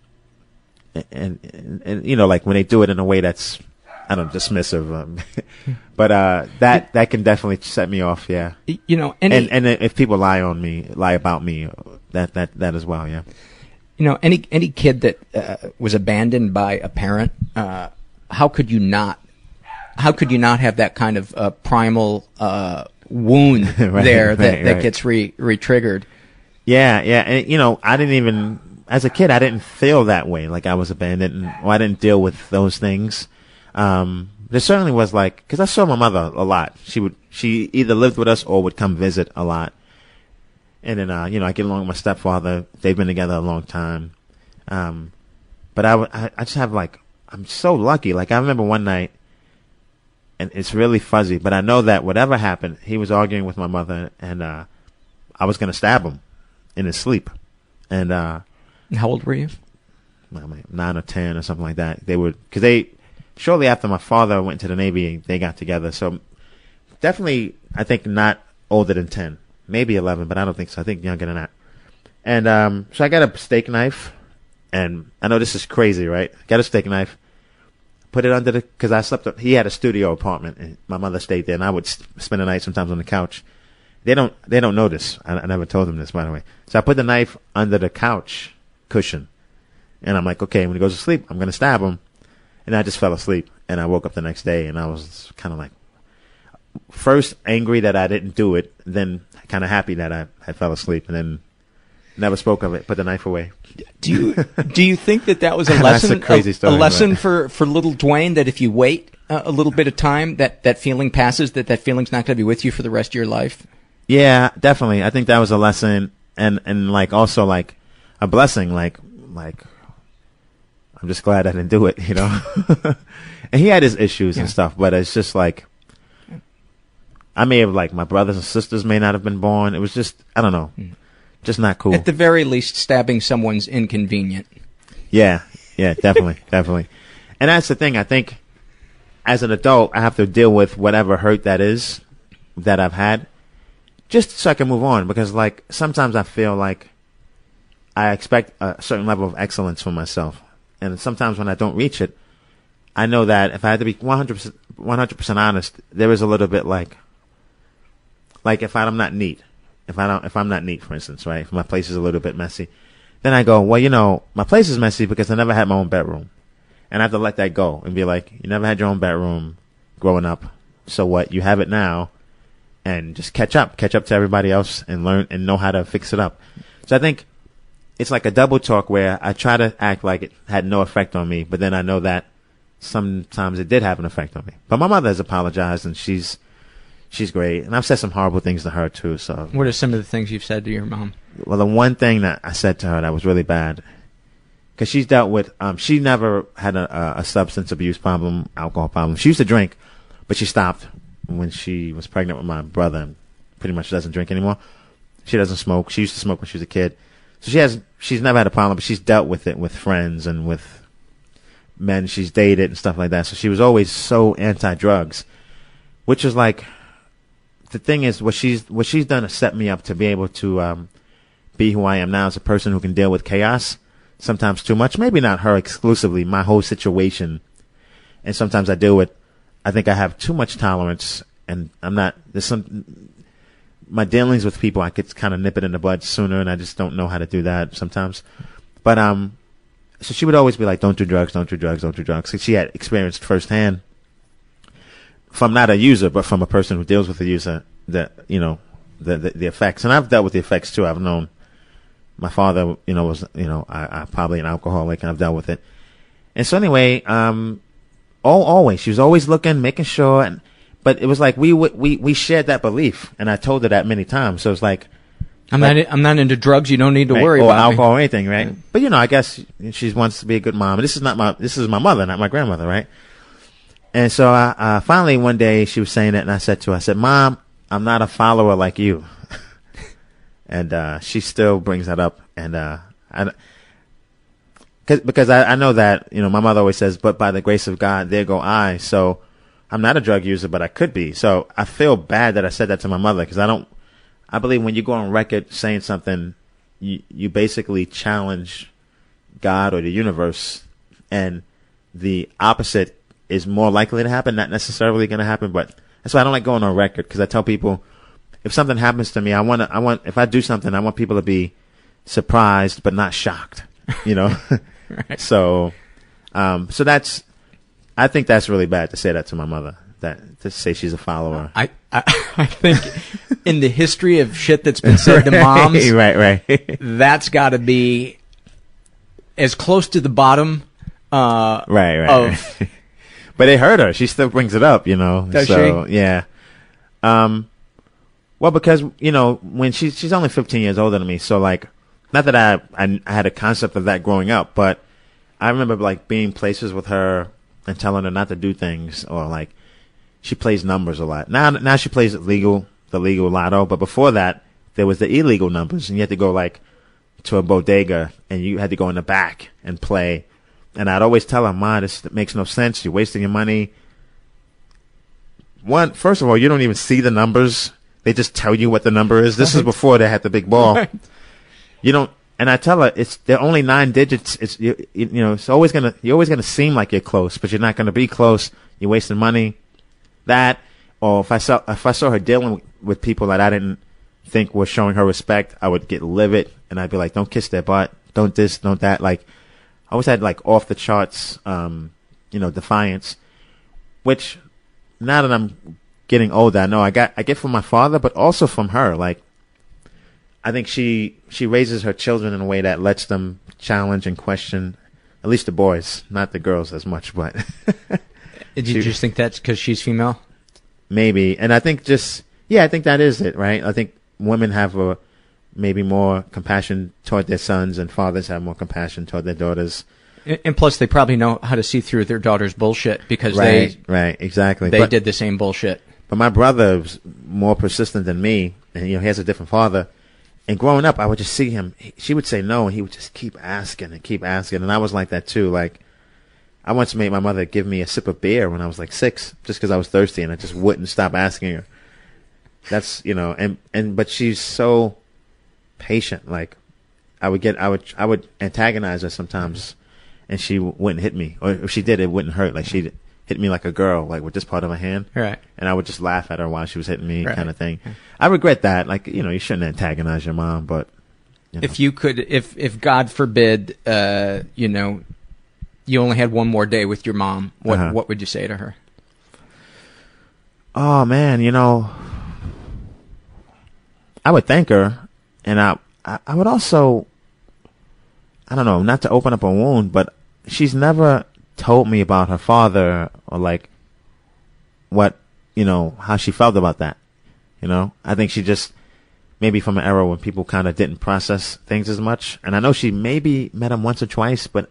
and, and, and you know, like when they do it in a way that's, I don't know, dismissive, um, but uh, that that can definitely set me off. Yeah, you know, any, and and if people lie on me, lie about me, that that that as well. Yeah, you know, any any kid that uh, was abandoned by a parent, uh, how could you not? How could you not have that kind of uh, primal uh, wound right, there that, right, that right. gets re re-triggered? Yeah, yeah, and you know, I didn't even, as a kid, I didn't feel that way, like I was abandoned, and, or I didn't deal with those things. Um, there certainly was like, because I saw my mother a lot. She would, she either lived with us or would come visit a lot. And then, uh, you know, I get along with my stepfather. They've been together a long time. Um, but I, w- I, I just have like, I'm so lucky. Like I remember one night, and it's really fuzzy, but I know that whatever happened, he was arguing with my mother, and uh, I was gonna stab him in his sleep. And uh, how old were you? Nine or ten or something like that. They were, because they, shortly after my father went to the Navy, they got together. So definitely, I think not older than ten, maybe eleven, but I don't think so. I think younger than that. And um, so I got a steak knife, and I know this is crazy, right? Got a steak knife, put it under the, because I slept, he had a studio apartment, and my mother stayed there, and I would spend the night sometimes on the couch. They don't, they don't know this. I, I never told them this, by the way. So I put the knife under the couch cushion, and I'm like, okay, when he goes to sleep, I'm going to stab him. And I just fell asleep, and I woke up the next day, and I was kind of like, first angry that I didn't do it, then kind of happy that I, I fell asleep, and then never spoke of it, put the knife away. Do you do you think that that was a lesson? That's a crazy story. A, a lesson but. for, for little Dwayne, that if you wait uh, a little bit of time, that, that feeling passes, that that feeling's not going to be with you for the rest of your life? Yeah, definitely. I think that was a lesson, and, and like also like a blessing, like like I'm just glad I didn't do it, you know. And he had his issues yeah. and stuff, but it's just like, I may have, like, my brothers and sisters may not have been born. It was just, I don't know, mm. just not cool. At the very least, stabbing someone's inconvenient. Yeah, yeah, definitely, definitely. And that's the thing. I think as an adult, I have to deal with whatever hurt that is that I've had, just so I can move on. Because, like, sometimes I feel like I expect a certain level of excellence from myself. And sometimes when I don't reach it, I know that if I had to be one hundred percent, one hundred percent honest, there is a little bit like, like if I'm not neat, if I don't, if I'm not neat, for instance, right? If my place is a little bit messy, then I go, well, you know, my place is messy because I never had my own bedroom. And I have to let that go and be like, you never had your own bedroom growing up. So what? You have it now, and just catch up, catch up to everybody else and learn and know how to fix it up. So I think it's like a double talk where I try to act like it had no effect on me, but then I know that sometimes it did have an effect on me. But my mother has apologized, and she's, she's great. And I've said some horrible things to her too. So what are some of the things you've said to your mom? Well, the one thing that I said to her that was really bad, because she's dealt with, um, she never had a, a substance abuse problem, alcohol problem. She used to drink, but she stopped when she was pregnant with my brother and pretty much doesn't drink anymore. She doesn't smoke. She used to smoke when she was a kid. So she has, she's never had a problem, but she's dealt with it with friends and with men she's dated and stuff like that. So she was always so anti-drugs, which is like, the thing is, what she's, what she's done is set me up to be able to, um, be who I am now as a person who can deal with chaos. Sometimes too much, maybe not her exclusively, my whole situation. And sometimes I deal with, I think I have too much tolerance, and I'm not, there's some, my dealings with people, I could kind of nip it in the bud sooner, and I just don't know how to do that sometimes. But, um, so she would always be like, don't do drugs, don't do drugs, don't do drugs. So she had experienced firsthand from not a user, but from a person who deals with a user, that, you know, the, the, the effects. And I've dealt with the effects too. I've known my father, you know, was, you know, I, I probably an alcoholic, and I've dealt with it. And so anyway, um, all, always, she was always looking, making sure, and, but it was like, we, we, we shared that belief, and I told her that many times. So it's like, I'm like, not, I'm not into drugs. You don't need to right, worry or about alcohol me. or anything, right? Yeah. But you know, I guess she wants to be a good mom. And this is not my, this is my mother, not my grandmother, right? And so I, uh, finally one day she was saying that, and I said to her, I said, Mom, I'm not a follower like you. And, uh, she still brings that up. And, uh, I, cause, because I, I know that, you know, my mother always says, but by the grace of God, there go I. So I'm not a drug user, but I could be. So I feel bad that I said that to my mother, because I don't, I believe when you go on record saying something, you, you basically challenge God or the universe, and the opposite is more likely to happen, not necessarily going to happen. But that's why I don't like going on record, because I tell people, if something happens to me, I want to, I want, if I do something, I want people to be surprised, but not shocked, you know? Right. So, um, so that's, I think that's really bad to say that to my mother, that, to say she's a follower. I, I, I think in the history of shit that's been said to moms, right, right. that's gotta be as close to the bottom, uh, right, right. of, right. But it hurt her. She still brings it up, you know? Does so, she? Yeah. Um, Well, because, you know, when she, she's only fifteen years older than me, so, like, not that I, I, I had a concept of that growing up, but I remember, like, being places with her and telling her not to do things, or, like, she plays numbers a lot. Now, now she plays legal, the legal lotto, but before that, there was the illegal numbers, and you had to go, like, to a bodega, and you had to go in the back and play. And I'd always tell her, Ma, this makes no sense. You're wasting your money. One, first of all, you don't even see the numbers. They just tell you what the number is. This right. is before they had the big ball. Right. You don't, and I tell her, it's, they're only nine digits. It's, you, you know, it's always gonna, you're always gonna seem like you're close, but you're not gonna be close. You're wasting money. That, or if I saw, if I saw her dealing with, with people that I didn't think were showing her respect, I would get livid, and I'd be like, don't kiss their butt. Don't this, don't that. Like, I always had, like, off the charts, um, you know, defiance, which now that I'm getting older, I know I got I get from my father, but also from her. Like, I think she she raises her children in a way that lets them challenge and question, at least the boys, not the girls as much. But did you she, just think that's because she's female? Maybe, and I think just yeah, I think that is it, right? I think women have a maybe more compassion toward their sons, and fathers have more compassion toward their daughters. And plus, they probably know how to see through their daughter's bullshit, because right, they right, exactly. They but, did the same bullshit. But my brother's more persistent than me, and you know he has a different father. And growing up, I would just see him. He, she would say no, and he would just keep asking and keep asking. And I was like that too. Like, I once made my mother give me a sip of beer when I was like six, just because I was thirsty, and I just wouldn't stop asking her. That's you know, and and but she's so patient. Like, I would get, I would, I would antagonize her sometimes, and she wouldn't hit me, or if she did, it wouldn't hurt. Like, she'd hit hit me like a girl, like with this part of her hand. Right. And I would just laugh at her while she was hitting me, right. kind of thing. I regret that. Like, you know, you shouldn't antagonize your mom, but. You know. If you could, if, if God forbid, uh, you know, you only had one more day with your mom, what, uh-huh. what would you say to her? Oh, man, you know, I would thank her, and I, I, I would also, I don't know, not to open up a wound, but she's never told me about her father or like what, you know, how she felt about that. You know, I think she just, maybe from an era when people kind of didn't process things as much. And I know she maybe met him once or twice, but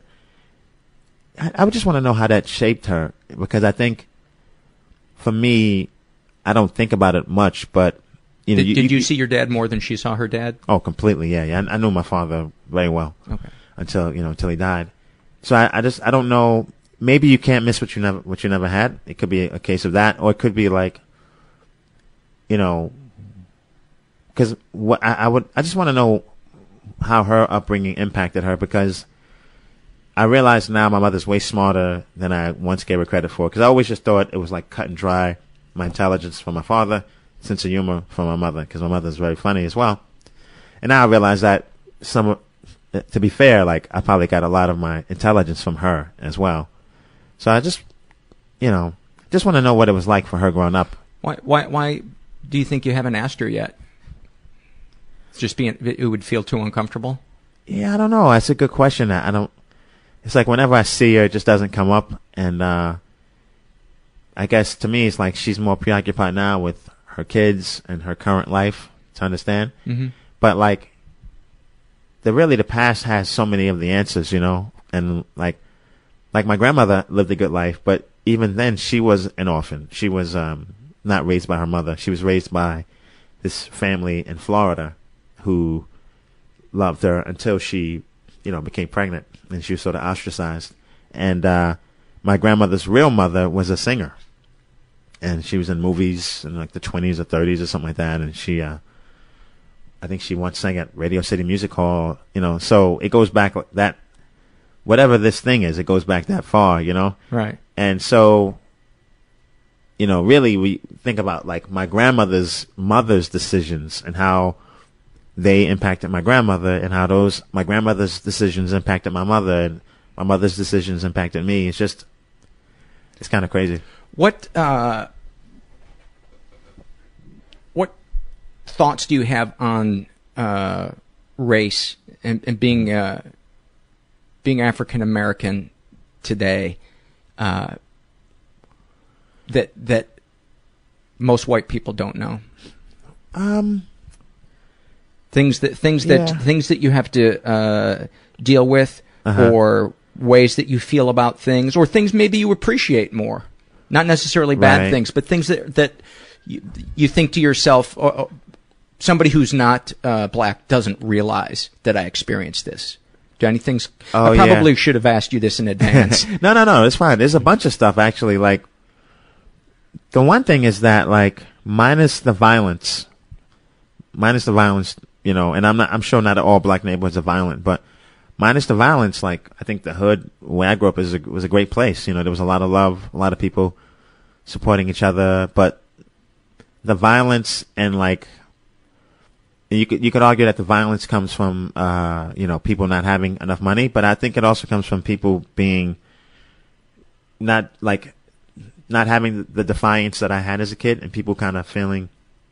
I, I would just want to know how that shaped her, because I think for me, I don't think about it much, but you know, did, you, did you, you see your dad more than she saw her dad? Oh, completely. Yeah. Yeah. I, I knew my father very well. Okay. Until, you know, until he died. So I, I just, I don't know. Maybe you can't miss what you never, what you never had. It could be a case of that, or it could be like, you know, because what I, I would, I just want to know how her upbringing impacted her, because I realize now my mother's way smarter than I once gave her credit for. Because I always just thought it was like cut and dry, my intelligence from my father, sense of humor from my mother, because my mother's very funny as well. And now I realize that some, to be fair, like I probably got a lot of my intelligence from her as well. So I just, you know, just want to know what it was like for her growing up. Why, why, why do you think you haven't asked her yet? It's just being, it would feel too uncomfortable? Yeah, I don't know. That's a good question. I, I don't, it's like whenever I see her, it just doesn't come up. And, uh, I guess to me, it's like she's more preoccupied now with her kids and her current life, to understand. Mm-hmm. But like, the really the past has so many of the answers, you know, and like, like my grandmother lived a good life, but even then she was an orphan. She was um, not raised by her mother. She was raised by this family in Florida who loved her until she, you know, became pregnant, and she was sort of ostracized. And uh, my grandmother's real mother was a singer, and she was in movies in like the twenties or thirties or something like that. And she, uh, I think she once sang at Radio City Music Hall, you know, so it goes back like that. Whatever this thing is, it goes back that far, you know? Right. And so, you know, really we think about like my grandmother's mother's decisions and how they impacted my grandmother, and how those, my grandmother's decisions impacted my mother, and my mother's decisions impacted me. It's just, it's kind of crazy. What, uh, what thoughts do you have on, uh, race and, and being, uh, being African American today, uh, that that most white people don't know? Um, things that things that yeah. things that you have to uh, deal with, uh-huh. or ways that you feel about things, or things maybe you appreciate more. Not necessarily bad right. things, but things that that you, you think to yourself, or, or somebody who's not uh, black doesn't realize that I experienced this. Do any things? Oh, I probably yeah. should have asked you this in advance. no, no, no. It's fine. There's a bunch of stuff actually. Like the one thing is that like minus the violence, minus the violence, you know. And I'm not. I'm sure not all black neighborhoods are violent, but minus the violence, like I think the hood where I grew up is a, was a great place. You know, there was a lot of love, a lot of people supporting each other. But the violence and like. You could you could argue that the violence comes from uh, you know, people not having enough money, but I think it also comes from people being not like not having the defiance that I had as a kid, and people kind of feeling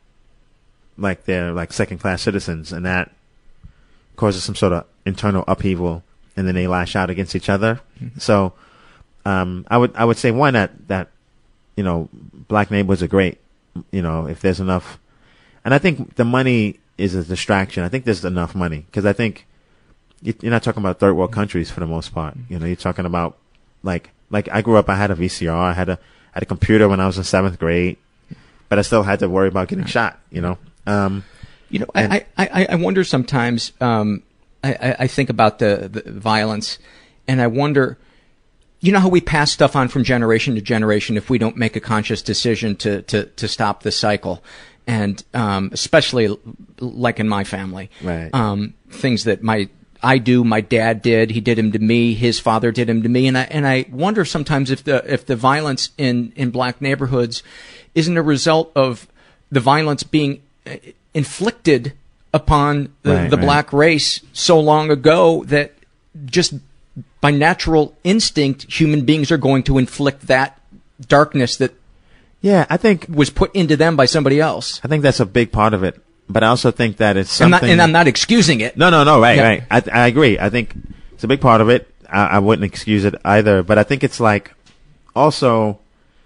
like they're like second class citizens, and that causes some sort of internal upheaval, and then they lash out against each other. Mm-hmm. So um, I would I would say one that that you know, black neighborhoods are great, you know, if there's enough, and I think the money is a distraction. I think there's enough money, because I think you're not talking about third world countries for the most part. You know, you're talking about like like I grew up. I had a V C R. I had a had a computer when I was in seventh grade, but I still had to worry about getting shot. You know. Um, you know, I, I, I wonder sometimes. Um, I, I think about the, the violence, and I wonder. You know how we pass stuff on from generation to generation if we don't make a conscious decision to to, to stop the cycle. And um, especially like in my family, right. um, things that my I do, my dad did, he did him to me, his father did him to me, and I and I wonder sometimes if the if the violence in, in black neighborhoods isn't a result of the violence being inflicted upon the, right, the right. black race so long ago that just by natural instinct, human beings are going to inflict that darkness that yeah, I think was put into them by somebody else. I think that's a big part of it. But I also think that it's I'm something... not, and I'm not excusing it. No, no, no, right, Yeah. right. I, I agree. I think it's a big part of it. I, I wouldn't excuse it either. But I think it's like, also,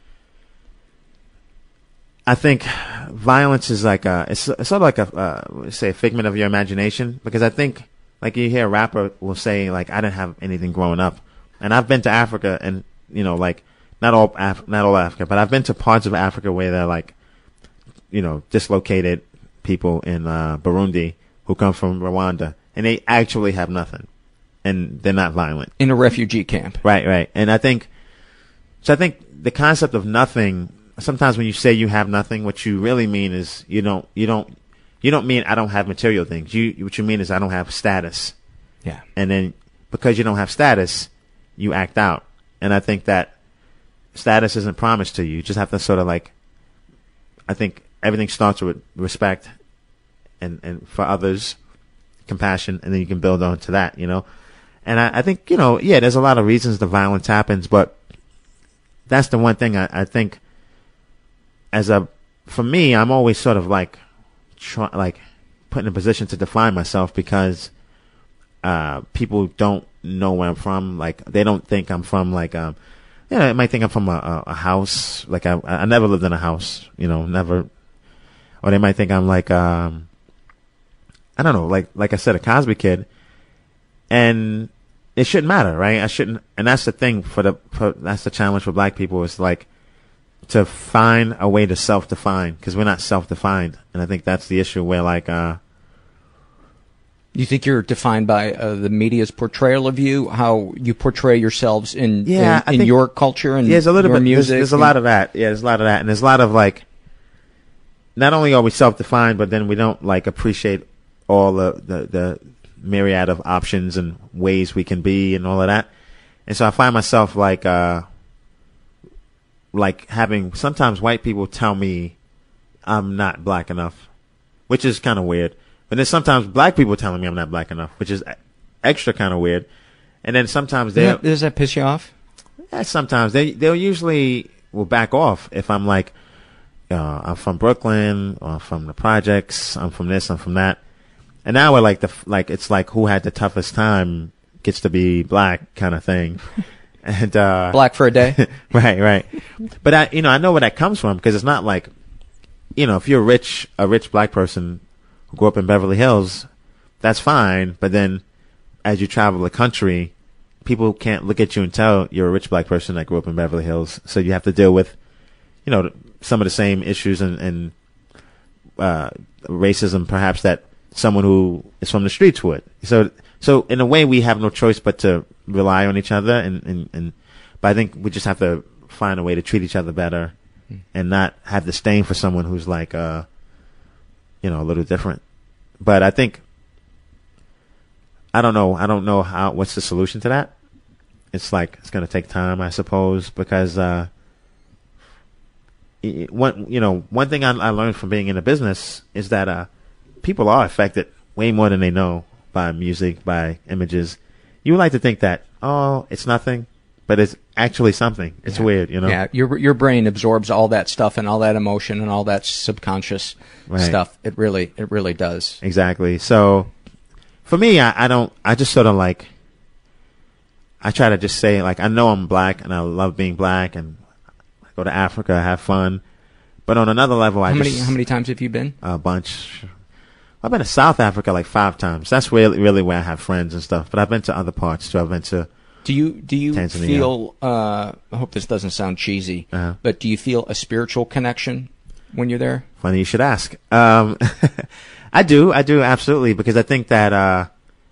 I think violence is like a, it's, it's sort of like a, uh, say, a figment of your imagination. Because I think, like you hear a rapper will say, like, I didn't have anything growing up. And I've been to Africa and, you know, like, not all, Af- not all Africa, but I've been to parts of Africa where they're like, you know, dislocated people in uh, Burundi who come from Rwanda, and they actually have nothing, and they're not violent. In a refugee camp. Right, right. And I think, so I think the concept of nothing, sometimes when you say you have nothing, what you really mean is you don't, you don't, you don't mean I don't have material things. You, what you mean is I don't have status. Yeah. And then because you don't have status, you act out. And I think that status isn't promised to you. You just have to sort of like, I think everything starts with respect and, and for others, compassion, and then you can build on to that, you know? And I, I think, you know, yeah, there's a lot of reasons the violence happens, but that's the one thing I, I think as a, for me, I'm always sort of like, try, like put in a position to define myself because, uh, people don't know where I'm from. Like, they don't think I'm from like, um, yeah, they might think I'm from a, a, a house. Like I, I never lived in a house, you know, never. Or they might think I'm like, um, I don't know, like like I said, a Cosby kid, and it shouldn't matter, right? I shouldn't, and that's the thing for the, for, that's the challenge for black people is like to find a way to self-define because we're not self-defined, and I think that's the issue where like, uh, you think you're defined by uh, the media's portrayal of you, how you portray yourselves in yeah, in, in think, your culture and yeah, there's a little your bit, music. There's, there's a lot of that. Yeah, there's a lot of that, and there's a lot of like. Not only are we self-defined, but then we don't like appreciate all the, the, the myriad of options and ways we can be and all of that. And so I find myself like, uh, like having, sometimes white people tell me I'm not black enough, which is kind of weird. But then sometimes black people telling me I'm not black enough, which is extra kind of weird. And then sometimes they does, does that piss you off? Yeah, sometimes they, they'll usually will back off if I'm like, Uh, I'm from Brooklyn, or I'm from the projects, I'm from this, I'm from that. And now we're like the, like, it's like who had the toughest time gets to be black kind of thing. And, uh, black for a day. right, right. But I, you know, I know where that comes from because it's not like, you know, if you're rich, a rich black person who grew up in Beverly Hills, that's fine. But then as you travel the country, people can't look at you and tell you're a rich black person that grew up in Beverly Hills. So you have to deal with, you know, some of the same issues and, and uh, racism, perhaps, that someone who is from the streets would. So, so in a way, we have no choice but to rely on each other. And, and, and but I think we just have to find a way to treat each other better mm. and not have disdain for someone who's like, uh, you know, a little different. But I think, I don't know, I don't know how. What's the solution to that? It's like it's going to take time, I suppose, because. Uh, One, you know, one thing I, I learned from being in the business is that uh, people are affected way more than they know by music, by images. You would like to think that, oh, it's nothing, but it's actually something. It's yeah. weird, you know? Yeah, your your brain absorbs all that stuff and all that emotion and all that subconscious right. stuff. It really, it really does. Exactly. So, for me, I, I don't, I just sort of like, I try to just say, like, I know I'm black and I love being black and go to Africa, have fun. But on another level, I how just... Many, how many times have you been? A bunch. I've been to South Africa like five times. That's really, really where I have friends and stuff. But I've been to other parts, too. I've been to Do you, do you Tanzania. feel, uh, I hope this doesn't sound cheesy, uh-huh. but do you feel a spiritual connection when you're there? Funny you should ask. Um, I do. I do, absolutely. Because I think that, uh,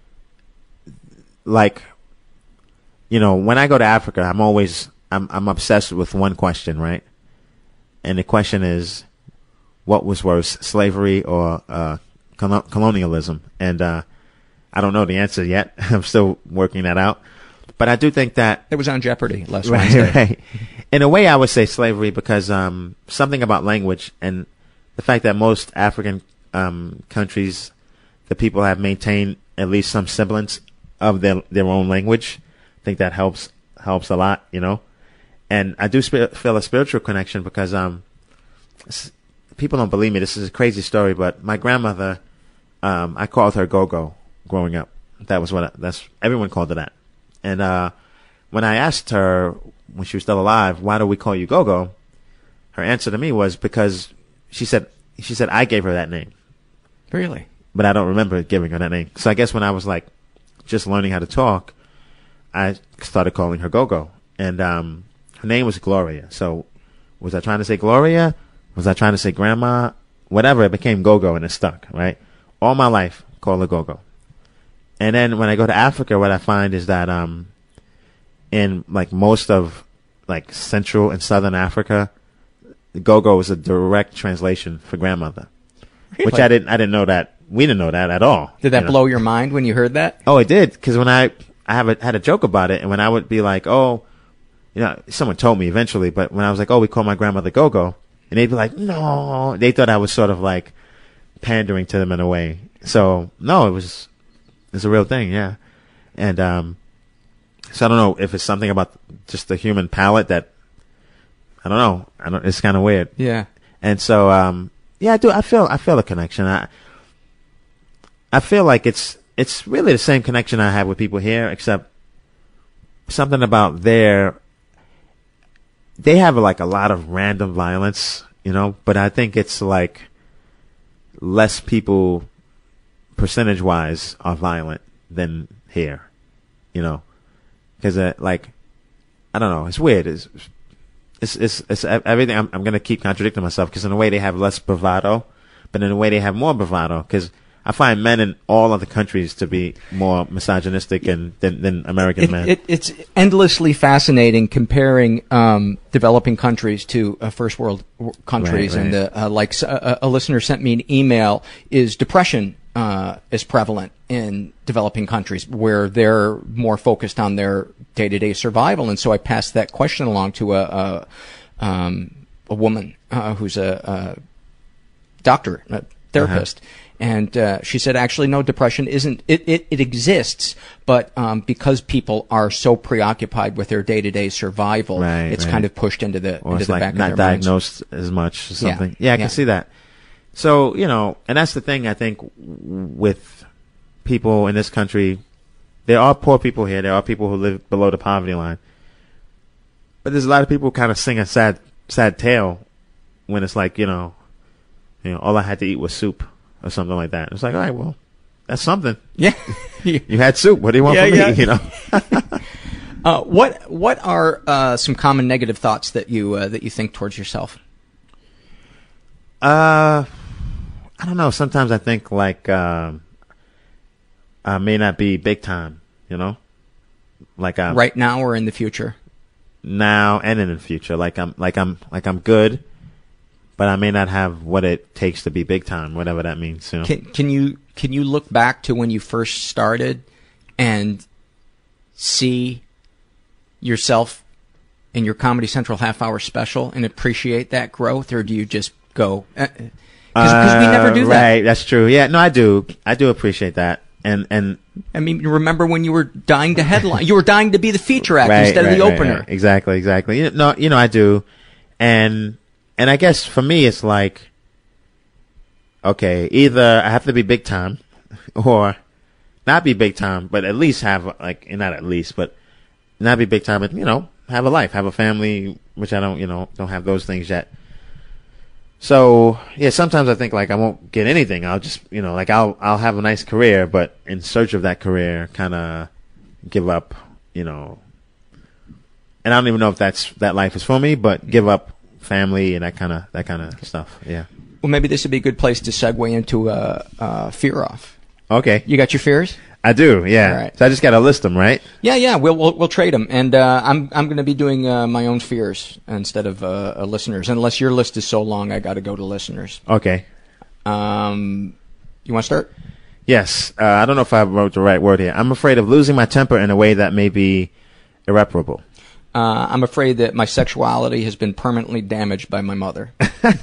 like, you know, when I go to Africa, I'm always... I'm I'm obsessed with one question, right? And the question is, what was worse, slavery or uh, col- colonialism? And uh, I don't know the answer yet. I'm still working that out. But I do think that it was on Jeopardy last right, Wednesday. Right. In a way, I would say slavery because um, something about language and the fact that most African um, countries, the people have maintained at least some semblance of their their own language. I think that helps helps a lot, you know. And I do sp- feel a spiritual connection because um, people don't believe me. This is a crazy story, but my grandmother, um, I called her Go-Go growing up. That was what I, that's everyone called her that. And uh, when I asked her when she was still alive, why do we call you Go-Go? Her answer to me was because she said she said I gave her that name. Really? But I don't remember giving her that name. So I guess when I was like just learning how to talk, I started calling her Go-Go. And um, her name was Gloria. So was I trying to say Gloria? Was I trying to say Grandma? Whatever, it became Go-Go and it stuck, right? All my life, call her Go-Go. And then when I go to Africa, what I find is that um, in like most of like Central and Southern Africa, Go-Go is a direct translation for grandmother, really? Which I didn't I didn't know that. We didn't know that at all. Did that you know? blow your mind when you heard that? Oh, it did. Because when I I have a, had a joke about it, and when I would be like, oh, you know, someone told me eventually, but when I was like, oh, we call my grandmother Go-Go, and they'd be like, no, they thought I was sort of like pandering to them in a way. So no, it was. It's a real thing, yeah. And um, so I don't know if it's something about just the human palate that I don't know. I don't. It's kind of weird. Yeah. And so um, yeah, I do. I feel I feel a connection. I I feel like it's it's really the same connection I have with people here, except something about their they have like a lot of random violence, you know. But I think it's like less people. Percentage-wise, are violent than here, you know, because uh, like I don't know, it's weird. It's it's it's, it's everything. I'm, I'm gonna keep contradicting myself because in a way they have less bravado, but in a way they have more bravado because I find men in all other countries to be more misogynistic and, than than American it, men. It, it's endlessly fascinating comparing um, developing countries to uh, first world countries, right, right. and uh, uh, like uh, a listener sent me an email: is depression Uh, is prevalent in developing countries where they're more focused on their day-to-day survival? And so I passed that question along to a a, um, a woman uh, who's a, a doctor, a therapist, uh-huh. and uh, she said, actually, no, depression isn't. It it, it exists, but um, because people are so preoccupied with their day-to-day survival, right, it's right. kind of pushed into the or into it's the like back not of their diagnosed minds. as much or something. Yeah, yeah I yeah. can see that. So, you know, and that's the thing, I think, with people in this country. There are poor people here. There are people who live below the poverty line. But there's a lot of people who kind of sing a sad, sad tale when it's like, you know, you know, all I had to eat was soup or something like that. It's like, all right, well, that's something. Yeah. You had soup. What do you want yeah, from yeah. me? You know. uh, what What are uh, some common negative thoughts that you uh, that you think towards yourself? Uh. I don't know. Sometimes I think like um, I may not be big time, you know, like I'm right now or in the future. Now and in the future, like I'm like I'm like I'm good, but I may not have what it takes to be big time, whatever that means. You know? Can can you can you look back to when you first started and see yourself in your Comedy Central half hour special and appreciate that growth, or do you just go? Uh, Because we never do uh, that. Right, that's true. Yeah, no, I do. I do appreciate that. And and I mean, remember when you were dying to headline? You were dying to be the feature act right, instead right, of the right, opener. Right. Exactly, exactly. You know, no, you know, I do. And and I guess for me, it's like, okay, either I have to be big time, or not be big time, but at least have like, not at least, but not be big time, but you know, have a life, have a family, which I don't, you know, don't have those things yet. So yeah, sometimes I think like I won't get anything. I'll just, you know, like I'll I'll have a nice career, but in search of that career, kind of give up, you know. And I don't even know if that's that life is for me, but give up family and that kind of that kind of stuff. Yeah. Well, maybe this would be a good place to segue into uh, uh, fear off. Okay. You got your fears? I do, yeah. All right. So I just got to list them, right? Yeah, yeah. We'll we'll, we'll trade them, and uh, I'm I'm going to be doing uh, my own fears instead of uh, uh, listeners. Unless your list is so long, I got to go to listeners. Okay. Um, you want to start? Yes. Uh, I don't know if I wrote the right word here. I'm afraid of losing my temper in a way that may be irreparable. Uh, I'm afraid that my sexuality has been permanently damaged by my mother.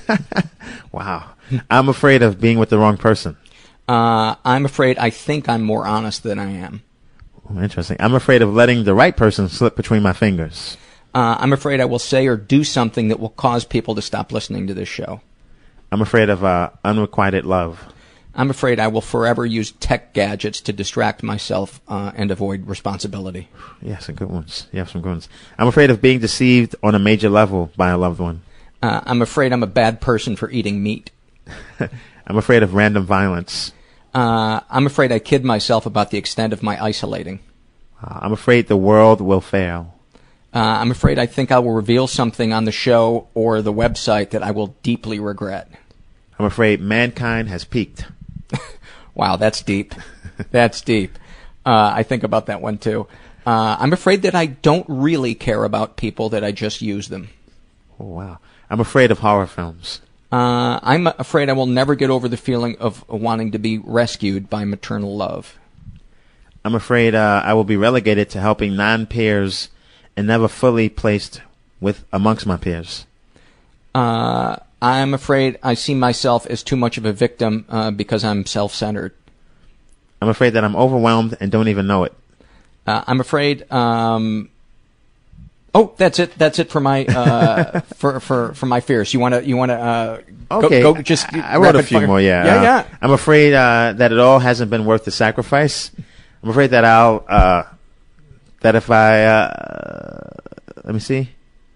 Wow. I'm afraid of being with the wrong person. Uh, I'm afraid I think I'm more honest than I am. Oh, interesting. I'm afraid of letting the right person slip between my fingers. Uh, I'm afraid I will say or do something that will cause people to stop listening to this show. I'm afraid of uh, unrequited love. I'm afraid I will forever use tech gadgets to distract myself uh, and avoid responsibility. Yeah, some good ones. You have some good ones. I'm afraid of being deceived on a major level by a loved one. Uh, I'm afraid I'm a bad person for eating meat. I'm afraid of random violence. Uh, I'm afraid I kid myself about the extent of my isolating. Uh, I'm afraid the world will fail. Uh, I'm afraid I think I will reveal something on the show or the website that I will deeply regret. I'm afraid mankind has peaked. Wow, that's deep. That's deep. Uh, I think about that one too. Uh, I'm afraid that I don't really care about people, that I just use them. Oh, wow. I'm afraid of horror films. Uh, I'm afraid I will never get over the feeling of wanting to be rescued by maternal love. I'm afraid uh, I will be relegated to helping non-peers and never fully placed with amongst my peers. Uh, I'm afraid I see myself as too much of a victim uh, because I'm self-centered. I'm afraid that I'm overwhelmed and don't even know it. Uh, I'm afraid. Um, oh, that's it. That's it for my uh, for for for my fears. You want to you want to uh, okay? Go, go just I, I wrote a few fire. more. Yeah, yeah, uh, yeah. I'm afraid uh, that it all hasn't been worth the sacrifice. I'm afraid that I'll uh, that if I uh, let me see.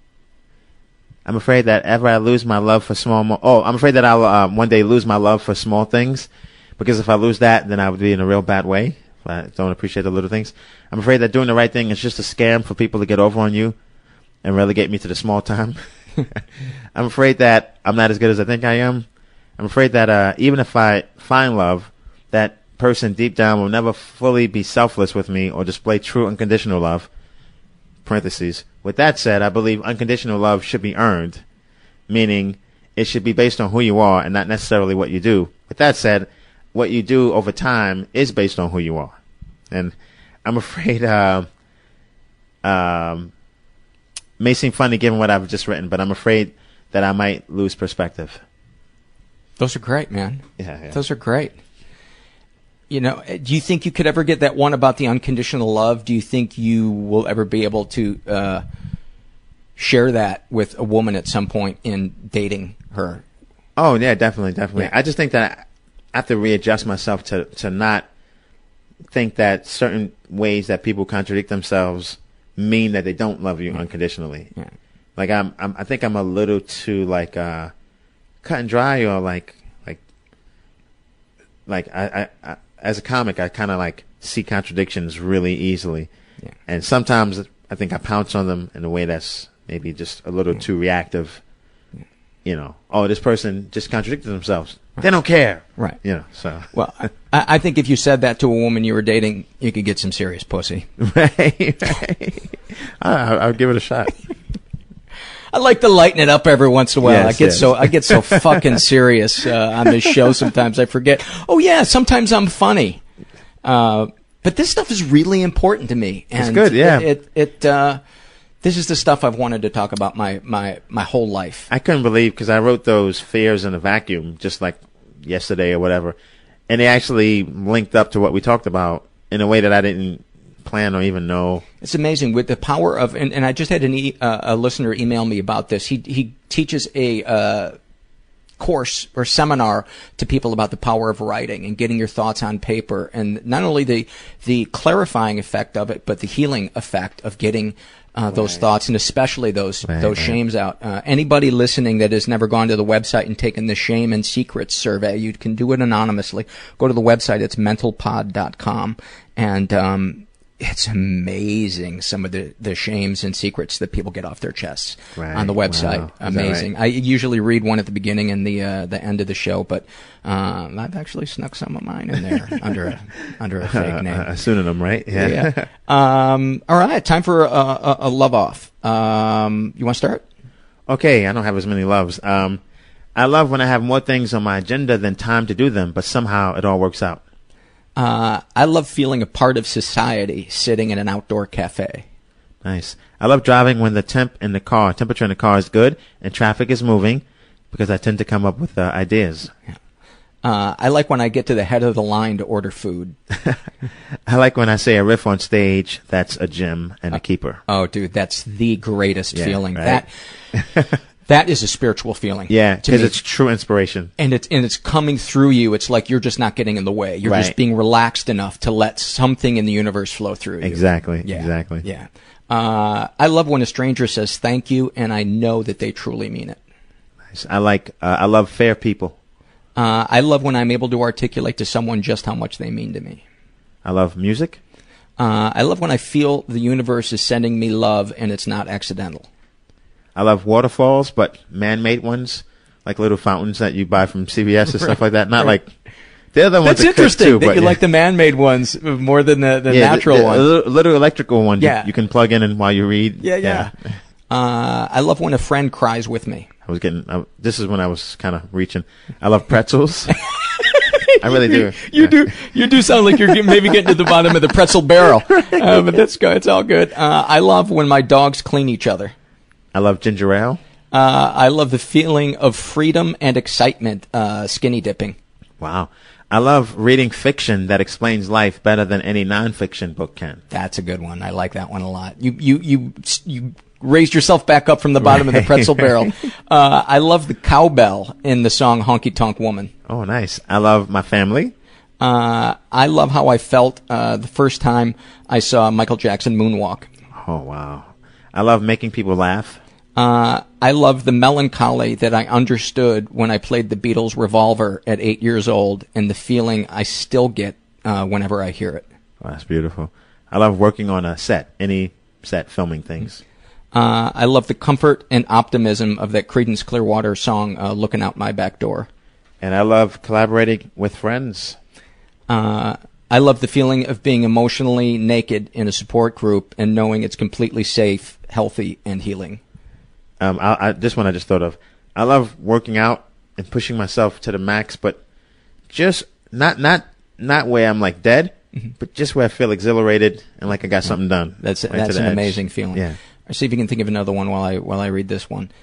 I'm afraid that ever I lose my love for small. Mo- oh, I'm afraid that I'll um, one day lose my love for small things, because if I lose that, then I would be in a real bad way. If I don't appreciate the little things. I'm afraid that doing the right thing is just a scam for people to get over on you and relegate me to the small time. I'm afraid that I'm not as good as I think I am. I'm afraid that uh, even if I find love, that person deep down will never fully be selfless with me or display true unconditional love. Parentheses. With that said, I believe unconditional love should be earned, meaning it should be based on who you are and not necessarily what you do. With that said, what you do over time is based on who you are. And I'm afraid, uh, um, may seem funny given what I've just written, but I'm afraid that I might lose perspective. Those are great, man. Yeah, yeah. Those are great. You know, do you think you could ever get that one about the unconditional love? Do you think you will ever be able to uh, share that with a woman at some point in dating her? Oh, yeah, definitely, definitely. Yeah. I just think that I have to readjust myself to, to not think that certain ways that people contradict themselves mean that they don't love you yeah. unconditionally. Yeah. Like, I'm, I'm, I think I'm a little too, like, uh, cut and dry, or like, like, like I, I, I as a comic, I kind of like see contradictions really easily. Yeah. And sometimes I think I pounce on them in a way that's maybe just a little yeah. too reactive. Yeah. You know, oh, this person just contradicted themselves. Right. They don't care. Right. You know, so. Well, I, I think if you said that to a woman you were dating, you could get some serious pussy. Right, right. I, I would give it a shot. I like to lighten it up every once in a while. Yes, I get yes. so I get so fucking serious uh, on this show. Sometimes I forget. Oh yeah, sometimes I'm funny. Uh, but this stuff is really important to me. And it's good, yeah. It, it, it uh, this is the stuff I've wanted to talk about my my my whole life. I couldn't believe, because I wrote those fears in a vacuum just like yesterday or whatever, and they actually linked up to what we talked about in a way that I didn't plan or even know. It's amazing with the power of, and, and I just had an e, uh, a listener email me about this. He he teaches a uh, course or seminar to people about the power of writing and getting your thoughts on paper, and not only the the clarifying effect of it, but the healing effect of getting uh, those right. thoughts, and especially those right, those right. shames out. Uh, anybody listening that has never gone to the website and taken the Shame and Secrets survey, you can do it anonymously. Go to the website. It's mental pod dot com, and um, it's amazing some of the, the shames and secrets that people get off their chests right. on the website. Wow. Amazing. Right? I usually read one at the beginning and the uh, the end of the show, but uh, I've actually snuck some of mine in there under a, under a fake name. Uh, a pseudonym, right? Yeah. yeah. Um, all right, time for a, a, a love off. Um, you want to start? Okay, I don't have as many loves. Um, I love when I have more things on my agenda than time to do them, but somehow it all works out. Uh, I love feeling a part of society sitting in an outdoor cafe. Nice. I love driving when the temp in the car, temperature in the car is good and traffic is moving, because I tend to come up with uh, ideas. Yeah. Uh, I like when I get to the head of the line to order food. I like when I say a riff on stage that's a gem and a keeper. Oh, dude, that's the greatest Yeah, feeling. right? That that is a spiritual feeling. Yeah, to because me. it's true inspiration. And it's and it's coming through you. It's like you're just not getting in the way. You're just Right. being relaxed enough to let something in the universe flow through you. Exactly. Yeah, Exactly. Yeah. Uh, I love when a stranger says thank you, and I know that they truly mean it. Nice. I like. Uh, I love fair people. Uh, I love when I'm able to articulate to someone just how much they mean to me. I love music. Uh, I love when I feel the universe is sending me love and it's not accidental. I love waterfalls, but man-made ones, like little fountains that you buy from C V S and stuff like that. Not Right. like the other ones. That's are good interesting too, that but you yeah. like the man-made ones more than the, the Yeah, natural the, the ones. Little, little electrical one. Yeah. You, you can plug in and while you read. Yeah, yeah. Uh, I love when a friend cries with me. I was getting. I, this is when I was kind of reaching. I love pretzels. I really do. You Yeah. do. You do sound like you're get- maybe getting to the bottom of the pretzel barrel, uh, but that's good. It's all good. Uh, I love when my dogs clean each other. I love ginger ale. Uh, I love the feeling of freedom and excitement. Uh, skinny dipping. Wow. I love reading fiction that explains life better than any nonfiction book can. That's a good one. I like that one a lot. You you you you raised yourself back up from the bottom of the pretzel barrel. Uh, I love the cowbell in the song "Honky Tonk Woman." Oh, nice. I love my family. Uh, I love how I felt uh, the first time I saw Michael Jackson moonwalk. Oh, wow. I love making people laugh. Uh, I love the melancholy that I understood when I played the Beatles' Revolver at eight years old, and the feeling I still get uh, whenever I hear it. Oh, that's beautiful. I love working on a set, any set, filming things. Uh, I love the comfort and optimism of that Creedence Clearwater song, uh, Looking Out My Back Door. And I love collaborating with friends. Uh, I love the feeling of being emotionally naked in a support group and knowing it's completely safe, healthy, and healing. Um, I, I, this one I just thought of. I love working out and pushing myself to the max, but just not not not where I'm like dead, mm-hmm. but just where I feel exhilarated and like I got something done. That's right that's to an the edge. amazing feeling. Yeah. I'll see if you can think of another one while I while I read this one.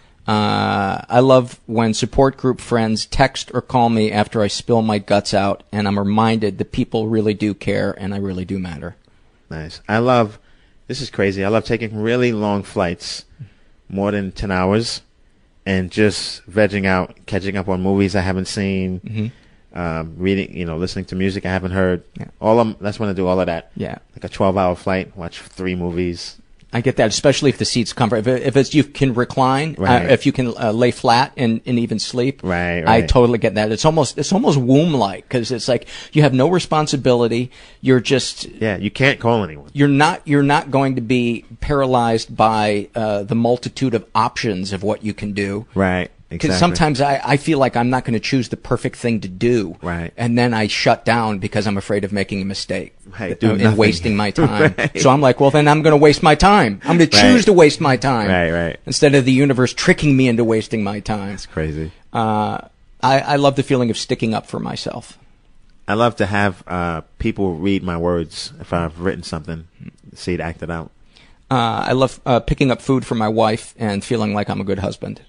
Uh, I love when support group friends text or call me after I spill my guts out, and I'm reminded that people really do care and I really do matter. Nice. I love. This is crazy. I love taking really long flights, more than ten hours, and just vegging out, catching up on movies I haven't seen, Mm-hmm. um, reading, you know, listening to music I haven't heard. Yeah. All of, that's when I do all of that. Yeah. Like a twelve-hour flight, watch three movies. I get that, especially if the seat's comfort. If, it, if it's you can recline, Right. uh, if you can uh, lay flat and, and even sleep. Right, I right. totally get that. It's almost it's almost womb-like because it's like you have no responsibility. You're just Yeah, you can't call anyone. you're not you're not going to be paralyzed by uh, the multitude of options of what you can do. Right. Because Exactly. sometimes I, I feel like I'm not going to choose the perfect thing to do. Right. And then I shut down because I'm afraid of making a mistake. Right, do uh, and nothing. wasting my time. Right. So I'm like, well, then I'm going to waste my time. I'm going to choose Right. to waste my time. Right, right. Instead of the universe tricking me into wasting my time. It's crazy. Uh, I, I love the feeling of sticking up for myself. I love to have uh, people read my words if I've written something, see it acted out. Uh, I love uh, picking up food for my wife and feeling like I'm a good husband.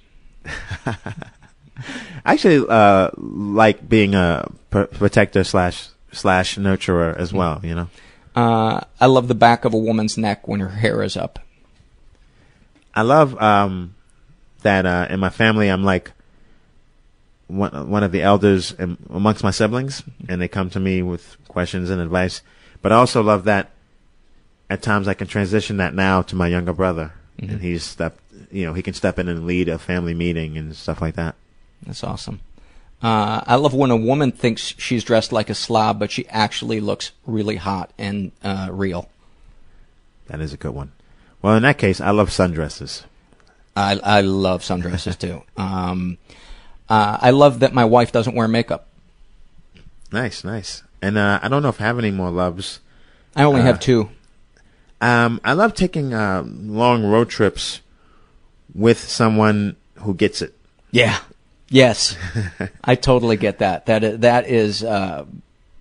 I actually uh, like being a pr- protector slash slash nurturer as well. You know, Uh, I love the back of a woman's neck when her hair is up. I love um, that uh, in my family I'm like one one of the elders in, amongst my siblings, and they come to me with questions and advice. But I also love that at times I can transition that now to my younger brother, Mm-hmm. and he's step, you know, he can step in and lead a family meeting and stuff like that. That's awesome. Uh, I love when a woman thinks she's dressed like a slob, but she actually looks really hot and uh, real. That is a good one. Well, in that case, I love sundresses. I, I love sundresses too. Um, uh, I love that my wife doesn't wear makeup. Nice, nice. And uh, I don't know if I have any more loves. I only Uh, have two. Um, I love taking uh, long road trips with someone who gets it. Yeah. Yes. I totally get that. That i- that is uh,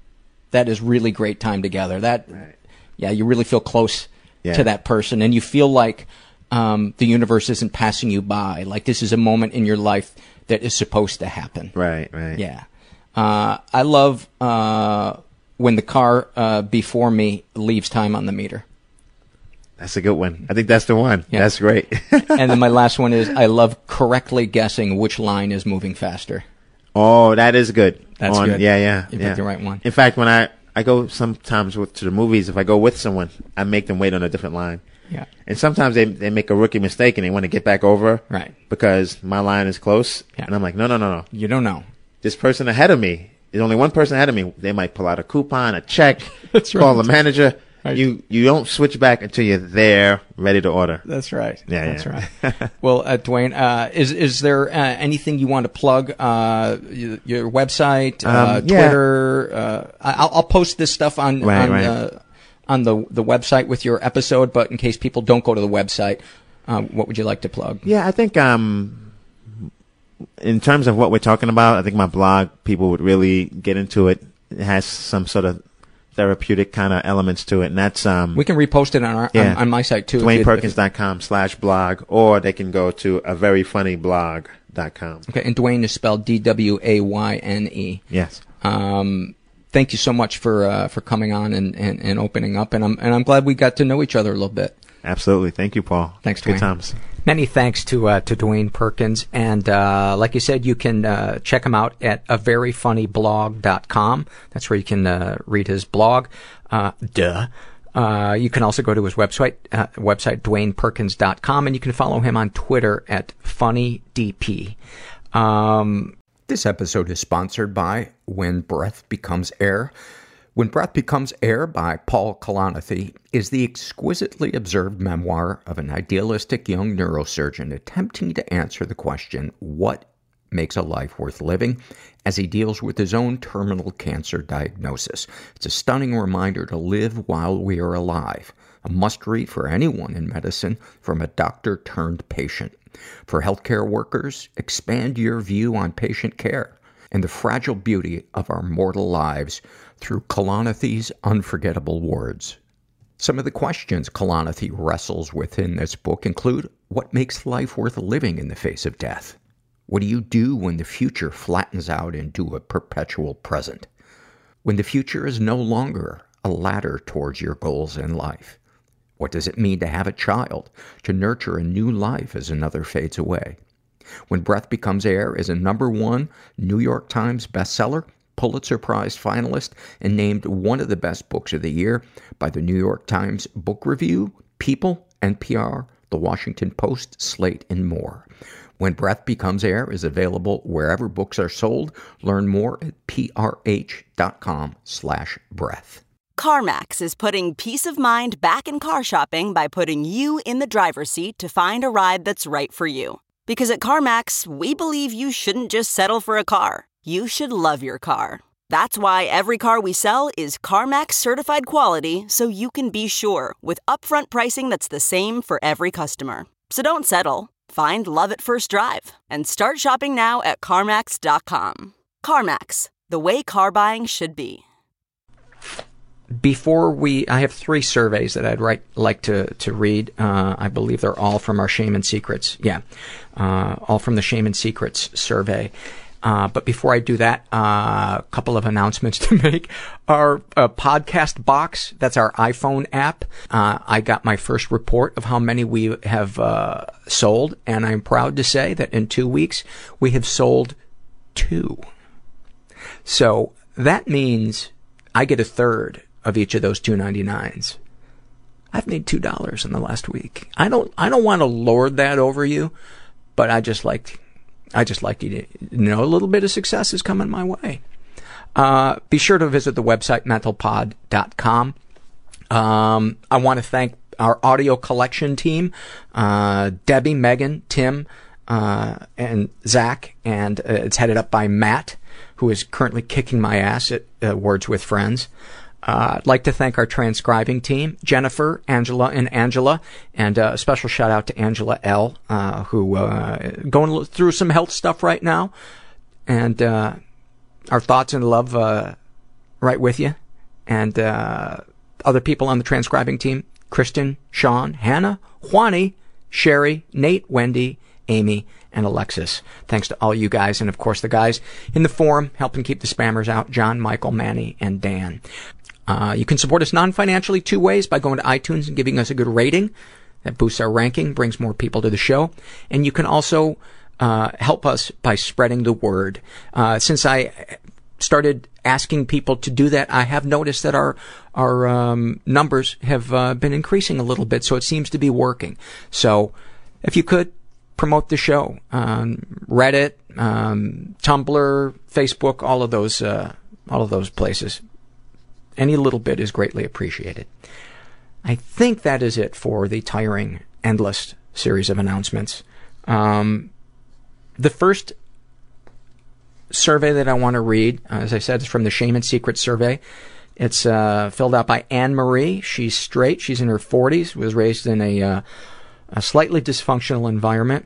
that is really great time together. That, Right. yeah, you really feel close Yeah. to that person, and you feel like um, the universe isn't passing you by. Like this is a moment in your life that is supposed to happen. Right, right. Yeah. Uh, I love uh, when the car uh, before me leaves time on the meter. That's a good one. I think that's the one. Yeah. That's great. And then my last one is I love correctly guessing which line is moving faster. Oh, that is good. That's On, good. Yeah, yeah. You picked yeah. the right one. In fact, when I, I go sometimes with, to the movies, if I go with someone, I make them wait on a different line. Yeah. And sometimes they they make a rookie mistake and they want to get back over. Right. Because my line is close. Yeah. And I'm like, no, no, no, no. You don't know. This person ahead of me, there's only one person ahead of me. They might pull out a coupon, a check, That's call right. the manager. Right. You you don't switch back until you're there, ready to order. That's right. Yeah, That's yeah. right. Well, uh, Dwayne, uh, is is there uh, anything you want to plug? Uh, your, your website, uh, Um, yeah. Twitter. Uh, I'll, I'll post this stuff on Right, on, right. Uh, on the the website with your episode. But in case people don't go to the website, um, what would you like to plug? Yeah, I think um, in terms of what we're talking about, I think my blog, people would really get into it. It has some sort of therapeutic kind of elements to it, and that's um, We can repost it on our yeah, on, on my site too. if Dwayne you- Perkins dot com slash blog, or they can go to a very funny blog dot com. Okay, and Dwayne is spelled D W A Y N E. Yes. Um, thank you so much for uh, for coming on and, and, and opening up, and I'm and I'm glad we got to know each other a little bit. Absolutely. Thank you, Paul. Thanks, Good Dwayne. times. Many thanks to uh, to Dwayne Perkins, and uh, like you said, you can uh, check him out at a very funny blog dot com. That's where you can uh, read his blog. Uh, duh. Uh, you can also go to his website, uh, website Dwayne Perkins dot com, and you can follow him on Twitter at funny D P. Um, this episode is sponsored by When Breath Becomes Air. When Breath Becomes Air by Paul Kalanithi is the exquisitely observed memoir of an idealistic young neurosurgeon attempting to answer the question, what makes a life worth living, as he deals with his own terminal cancer diagnosis. It's a stunning reminder to live while we are alive. A must-read for anyone in medicine from a doctor turned patient. For healthcare workers, expand your view on patient care and the fragile beauty of our mortal lives through Kalanithi's unforgettable words. Some of the questions Kalanithi wrestles with in this book include, what makes life worth living in the face of death? What do you do when the future flattens out into a perpetual present? When the future is no longer a ladder towards your goals in life? What does it mean to have a child, to nurture a new life as another fades away? When Breath Becomes Air is a number one New York Times bestseller, Pulitzer Prize finalist, and named one of the best books of the year by the New York Times Book Review, People, N P R, The Washington Post, Slate, and more. When Breath Becomes Air is available wherever books are sold. Learn more at prh.com slash breath. CarMax is putting peace of mind back in car shopping by putting you in the driver's seat to find a ride that's right for you. Because at CarMax, we believe you shouldn't just settle for a car. You should love your car. That's why every car we sell is CarMax certified quality, so you can be sure with upfront pricing that's the same for every customer. So don't settle. Find love at first drive and start shopping now at CarMax dot com. CarMax, the way car buying should be. Before we, I have three surveys that I'd write, like to, to read. Uh, I believe they're all from our Shame and Secrets. Yeah. Uh, all from the Shame and Secrets survey. Uh, but before I do that, uh, a couple of announcements to make. Our uh, podcast box, that's our iPhone app. Uh, I got my first report of how many we have uh, sold, and I'm proud to say that in two weeks we have sold two. So that means I get a third of each of those two ninety-nines. I've made two dollars in the last week. I don't, I don't want to lord that over you, but I just like, I just like you to know a little bit of success is coming my way. Uh, be sure to visit the website mental pod dot com. Um, I want to thank our audio collection team, uh, Debbie, Megan, Tim, uh, and Zach, and uh, it's headed up by Matt, who is currently kicking my ass at uh, Words with Friends. Uh, I'd like to thank our transcribing team, Jennifer, Angela, and Angela, and uh, a special shout out to Angela L., uh, who uh, going through some health stuff right now, and uh, our thoughts and love uh, right with you. And uh, other people on the transcribing team, Kristen, Sean, Hannah, Juani, Sherry, Nate, Wendy, Amy, and Alexis. Thanks to all you guys, and of course the guys in the forum helping keep the spammers out, John, Michael, Manny, and Dan. Uh, you can support us non-financially two ways, by going to iTunes and giving us a good rating. That boosts our ranking, brings more people to the show. And you can also uh, help us by spreading the word. Uh, since I started asking people to do that, I have noticed that our our um, numbers have uh, been increasing a little bit, so it seems to be working. So if you could, promote the show. Um, Reddit, um, Tumblr, Facebook, all of those, uh, all of those places. Any little bit is greatly appreciated. I think that is it for the tiring, endless series of announcements. Um, the first survey that I want to read, uh, as I said, is from the Shame and Secrets survey. It's uh, filled out by Anne Marie. She's straight. She's in her forties. Was raised in a, uh, a slightly dysfunctional environment.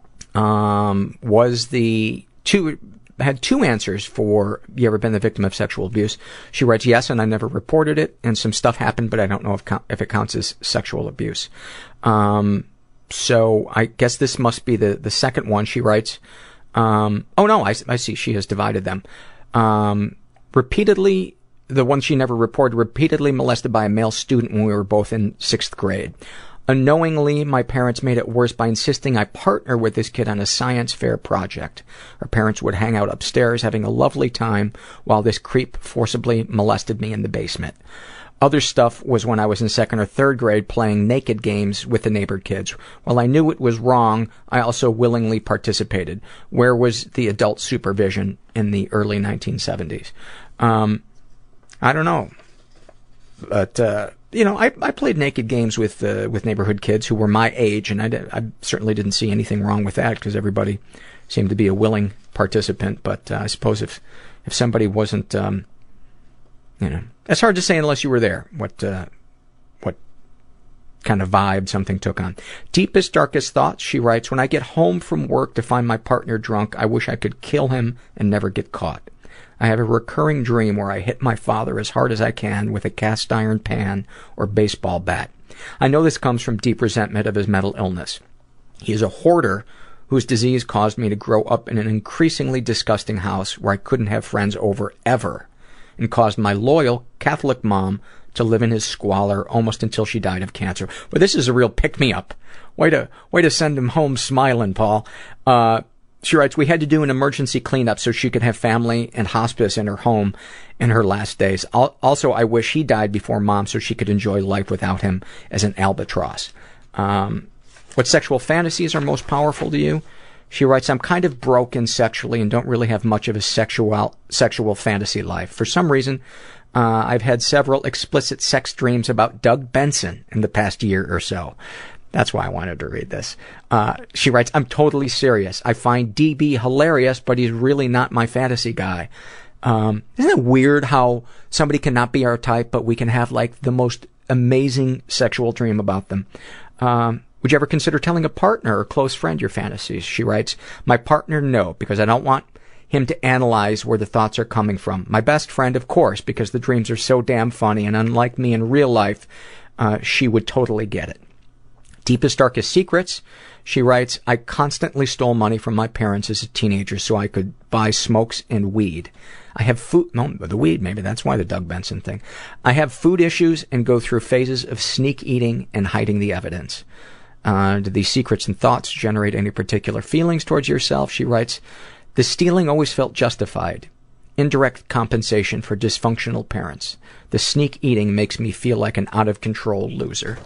Um, was the two had two answers for, you ever been the victim of sexual abuse? She writes, yes, and I never reported it, and some stuff happened, but I don't know if if it counts as sexual abuse. Um, so I guess this must be the, the second one. She writes, um, oh no, I, I see, she has divided them. Um, repeatedly, the one she never reported, repeatedly molested by a male student when we were both in sixth grade. Unknowingly, my parents made it worse by insisting I partner with this kid on a science fair project. Our parents would hang out upstairs having a lovely time while this creep forcibly molested me in the basement. Other stuff was when I was in second or third grade playing naked games with the neighbor kids. While I knew it was wrong, I also willingly participated. Where was the adult supervision in the early nineteen seventies? Um, I don't know. But, uh, you know, I, I played naked games with uh, with neighborhood kids who were my age, and I, did, I certainly didn't see anything wrong with that because everybody seemed to be a willing participant. But uh, I suppose if if somebody wasn't, um, you know, it's hard to say unless you were there what uh, what kind of vibe something took on. Deepest, darkest thoughts, she writes, when I get home from work to find my partner drunk, I wish I could kill him and never get caught. I have a recurring dream where I hit my father as hard as I can with a cast iron pan or baseball bat. I know this comes from deep resentment of his mental illness. He is a hoarder whose disease caused me to grow up in an increasingly disgusting house where I couldn't have friends over ever, and caused my loyal Catholic mom to live in his squalor almost until she died of cancer. Well, this is a real pick-me-up. Way to, way to send him home smiling, Paul. Uh, She writes, we had to do an emergency cleanup so she could have family and hospice in her home in her last days. Also, I wish he died before Mom so she could enjoy life without him as an albatross. Um, what sexual fantasies are most powerful to you? She writes, I'm kind of broken sexually and don't really have much of a sexual sexual fantasy life. For some reason, uh, I've had several explicit sex dreams about Doug Benson in the past year or so. That's why I wanted to read this. Uh, she writes, I'm totally serious. I find D B hilarious, but he's really not my fantasy guy. Um, isn't it weird how somebody can not be our type, but we can have like the most amazing sexual dream about them? Um, would you ever consider telling a partner or close friend your fantasies? She writes, my partner, no, because I don't want him to analyze where the thoughts are coming from. My best friend, of course, because the dreams are so damn funny, and unlike me in real life, uh, she would totally get it. Deepest, darkest secrets, she writes, I constantly stole money from my parents as a teenager so I could buy smokes and weed. I have food, no, the weed, maybe that's why the Doug Benson thing. I have food issues and go through phases of sneak eating and hiding the evidence. Uh, do these secrets and thoughts generate any particular feelings towards yourself? She writes, the stealing always felt justified. Indirect compensation for dysfunctional parents. The sneak eating makes me feel like an out-of-control loser.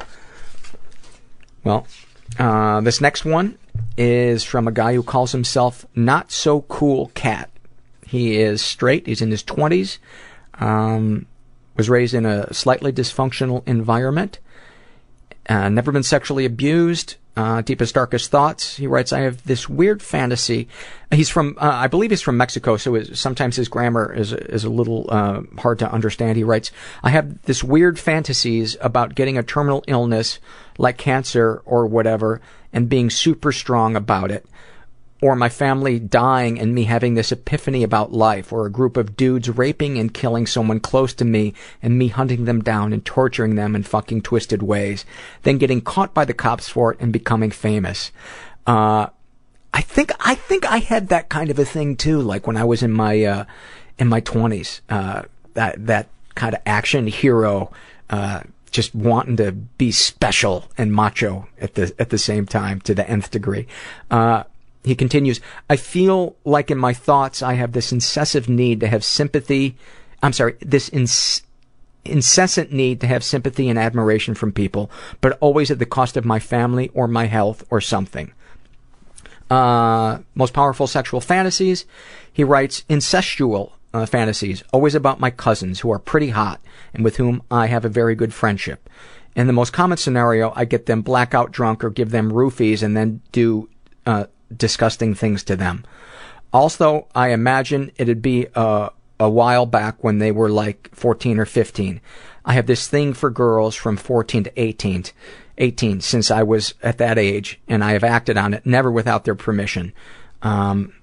Well, uh, this next one is from a guy who calls himself Not So Cool Cat. He is straight. He's in his twenties. Um, was raised in a slightly dysfunctional environment. Uh, never been sexually abused. Uh, deepest, darkest thoughts. He writes, I have this weird fantasy. He's from, uh, I believe he's from Mexico, so his, sometimes his grammar is, is a little uh, hard to understand. He writes, I have this weird fantasies about getting a terminal illness like cancer or whatever and being super strong about it. or my family dying and me having this epiphany about life, or a group of dudes raping and killing someone close to me and me hunting them down and torturing them in fucking twisted ways, then getting caught by the cops for it and becoming famous. Uh, I think, I think I had that kind of a thing too, like when I was in my, uh, in my twenties, uh, that, that kind of action hero, uh, just wanting to be special and macho at the, at the same time to the nth degree. Uh, He continues, I feel like in my thoughts I have this incessant need to have sympathy, I'm sorry, this ins- incessant need to have sympathy and admiration from people, but always at the cost of my family or my health or something. Uh, most powerful sexual fantasies, he writes, incestual uh, fantasies, always about my cousins who are pretty hot and with whom I have a very good friendship. In the most common scenario, I get them blackout drunk or give them roofies and then do uh disgusting things to them. Also, I imagine it'd be uh, a while back when they were like fourteen or fifteen. I have this thing for girls from fourteen to eighteen, eighteen since I was at that age, and I have acted on it, never without their permission. Um,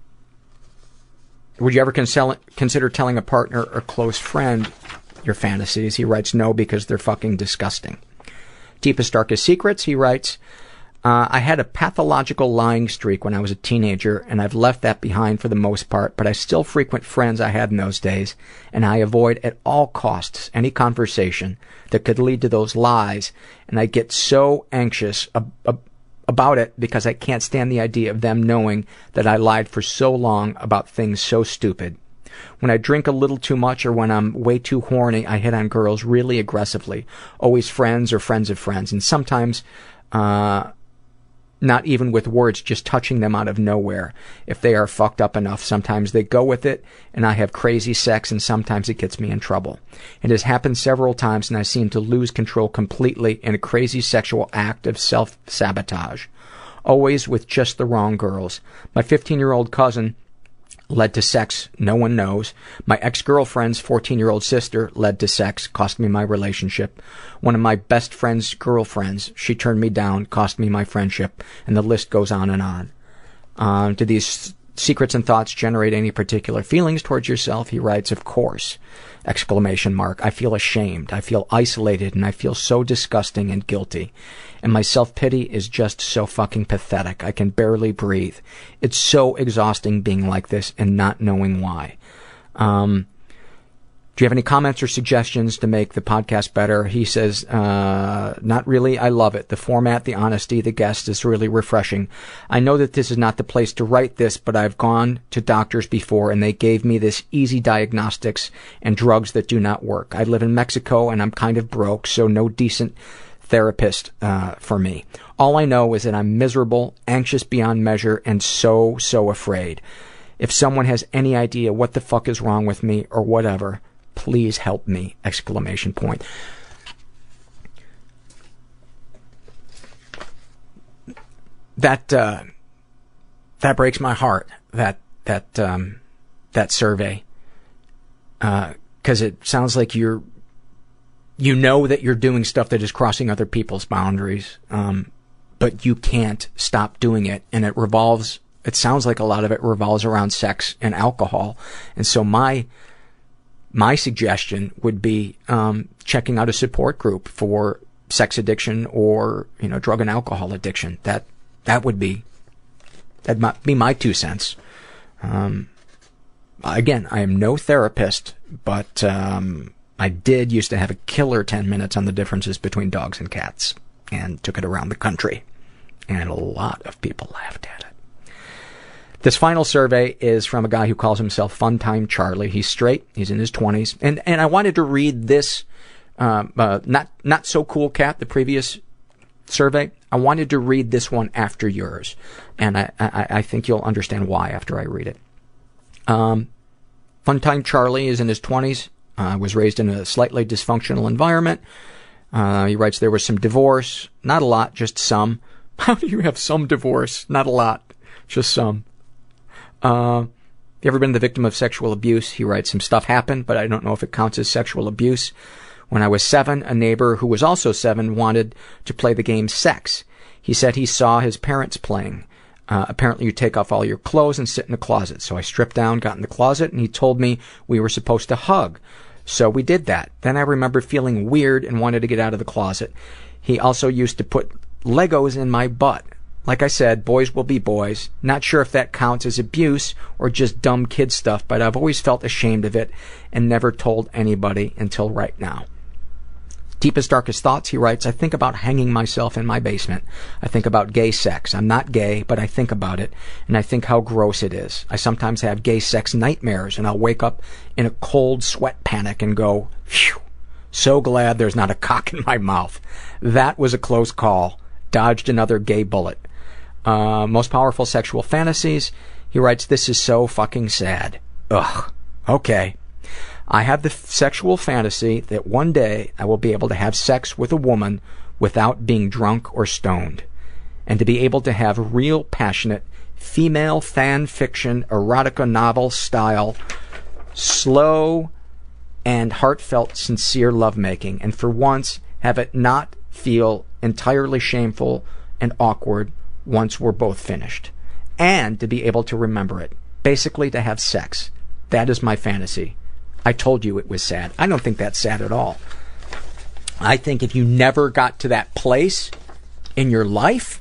would you ever consider, consider telling a partner or close friend your fantasies? He writes, no, because they're fucking disgusting. Deepest, darkest secrets, he writes, Uh, I had a pathological lying streak when I was a teenager, and I've left that behind for the most part, but I still frequent friends I had in those days, and I avoid at all costs any conversation that could lead to those lies, and I get so anxious ab- ab- about it because I can't stand the idea of them knowing that I lied for so long about things so stupid. When I drink a little too much or when I'm way too horny, I hit on girls really aggressively, always friends or friends of friends, and sometimes, uh... not even with words, just touching them out of nowhere. If they are fucked up enough, sometimes they go with it, and I have crazy sex, and sometimes it gets me in trouble. It has happened several times, and I seem to lose control completely in a crazy sexual act of self-sabotage. Always with just the wrong girls. My fifteen-year-old cousin led to sex no one knows. My ex-girlfriend's fourteen-year-old sister led to sex, cost me my relationship. One of my best friend's girlfriends, she turned me down, cost me my friendship, and the list goes on and on. Um, do these secrets and thoughts generate any particular feelings towards yourself? He writes, of course. Exclamation mark. I feel ashamed. I feel isolated, and I feel so disgusting and guilty. And my self-pity is just so fucking pathetic. I can barely breathe. It's so exhausting being like this and not knowing why. Um, do you have any comments or suggestions to make the podcast better? He says, uh, not really. I love it. The format, the honesty, the guest is really refreshing. I know that this is not the place to write this, but I've gone to doctors before and they gave me this easy diagnostics and drugs that do not work. I live in Mexico and I'm kind of broke, so no decent therapist uh, for me. All I know is that I'm miserable, anxious beyond measure, and so, so afraid. If someone has any idea what the fuck is wrong with me or whatever, please help me! Exclamation point. That uh, that breaks my heart. That that um, that survey, because uh, it sounds like you're you know that you're doing stuff that is crossing other people's boundaries, um, but you can't stop doing it, and it revolves. It sounds like a lot of it revolves around sex and alcohol, and so my. My suggestion would be um, checking out a support group for sex addiction or, you know, drug and alcohol addiction. That that would be that might be my two cents. Um, again, I am no therapist, but um, I did used to have a killer ten minutes on the differences between dogs and cats, and took it around the country, and a lot of people laughed at it. This final survey is from a guy who calls himself Funtime Charlie. He's straight. He's in his twenties. And and I wanted to read this, uh, uh, not not so cool cat, the previous survey. I wanted to read this one after yours. And I, I, I think you'll understand why after I read it. Um, Funtime Charlie is in his twenties. Uh, was raised in a slightly dysfunctional environment. Uh, he writes, there was some divorce. Not a lot, just some. How do you have some divorce? Not a lot, just some. Uh, you ever been the victim of sexual abuse? He writes, some stuff happened, but I don't know if it counts as sexual abuse. When I was seven, a neighbor who was also seven wanted to play the game Sex. He said he saw his parents playing. Uh, apparently you take off all your clothes and sit in the closet. So I stripped down, got in the closet, and he told me we were supposed to hug. So we did that. Then I remember feeling weird and wanted to get out of the closet. He also used to put Legos in my butt. Like I said, boys will be boys. Not sure if that counts as abuse or just dumb kid stuff, but I've always felt ashamed of it and never told anybody until right now. Deepest, darkest thoughts, he writes, I think about hanging myself in my basement. I think about gay sex. I'm not gay, but I think about it, and I think how gross it is. I sometimes have gay sex nightmares, and I'll wake up in a cold sweat panic and go, phew, so glad there's not a cock in my mouth. That was a close call. Dodged another gay bullet. Uh, most powerful sexual fantasies, he writes, this is so fucking sad. Ugh. Okay. I have the f- sexual fantasy that one day I will be able to have sex with a woman without being drunk or stoned, and to be able to have real, passionate, female fan fiction, erotica novel style, slow and heartfelt, sincere lovemaking, and for once have it not feel entirely shameful and awkward once we're both finished, and to be able to remember it. Basically, to have sex. That is my fantasy. I told you it was sad. I don't think that's sad at all. I think if you never got to that place in your life,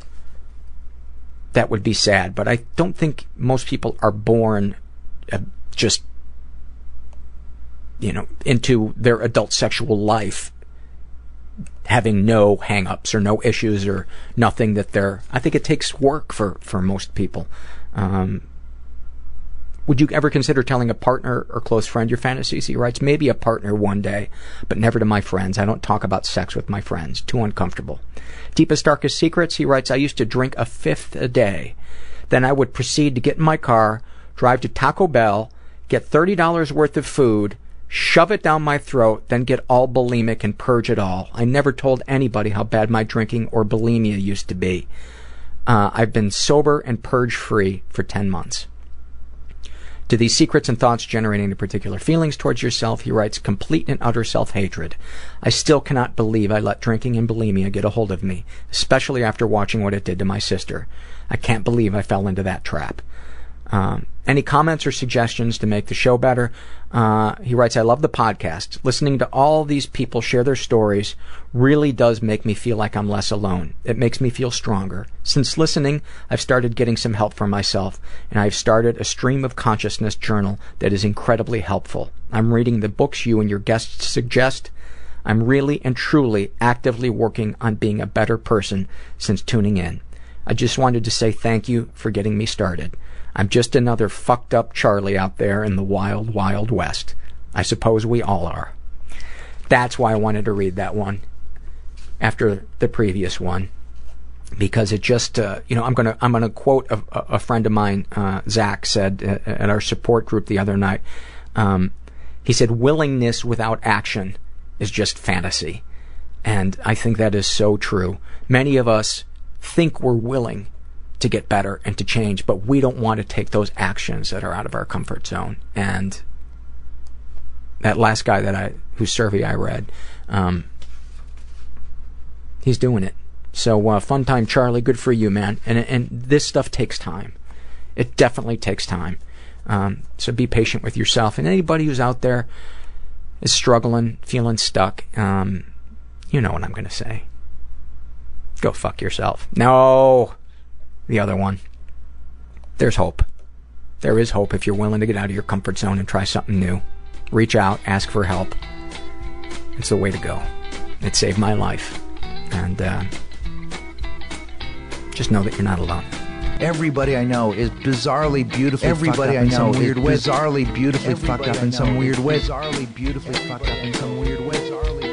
that would be sad. But I don't think most people are born uh, just, you know, into their adult sexual life having no hang-ups or no issues or nothing that they're... I think it takes work for, for most people. Um, would you ever consider telling a partner or close friend your fantasies? He writes, maybe a partner one day, but never to my friends. I don't talk about sex with my friends. Too uncomfortable. Deepest, darkest secrets, he writes, I used to drink a fifth a day. Then I would proceed to get in my car, drive to Taco Bell, get thirty dollars worth of food, shove it down my throat, then get all bulimic and purge it all. I never told anybody how bad my drinking or bulimia used to be. Uh, I've been sober and purge-free for ten months. To these secrets and thoughts generating the particular feelings towards yourself, he writes, complete and utter self-hatred. I still cannot believe I let drinking and bulimia get a hold of me, especially after watching what it did to my sister. I can't believe I fell into that trap. Um, any comments or suggestions to make the show better? Uh, he writes, I love the podcast. Listening to all these people share their stories really does make me feel like I'm less alone. It makes me feel stronger. Since listening, I've started getting some help for myself, and I've started a stream of consciousness journal that is incredibly helpful. I'm reading the books you and your guests suggest. I'm really and truly actively working on being a better person since tuning in. I just wanted to say thank you for getting me started. I'm just another fucked up Charlie out there in the wild, wild west. I suppose we all are. That's why I wanted to read that one after the previous one, because it just, uh, you know, I'm gonna I'm gonna quote a, a friend of mine, uh, Zach, said uh, at our support group the other night. Um, he said, "Willingness without action is just fantasy," and I think that is so true. Many of us think we're willing to get better and to change, but we don't want to take those actions that are out of our comfort zone. And that last guy that I, whose survey I read, um, he's doing it. So, uh, fun time, Charlie. Good for you, man. And and this stuff takes time. It definitely takes time. Um, so be patient with yourself. And anybody who's out there is struggling, feeling stuck, um, you know what I'm going to say. Go fuck yourself. No. The other one. There's hope. There is hope if you're willing to get out of your comfort zone and try something new. Reach out, ask for help. It's the way to go. It saved my life. And uh, just know that you're not alone. Everybody I know is bizarrely beautifully Everybody fucked up I in know some weird way. Bizarrely beautifully Everybody fucked up in some weird way. Bizarrely beautifully fucked up in some weird way.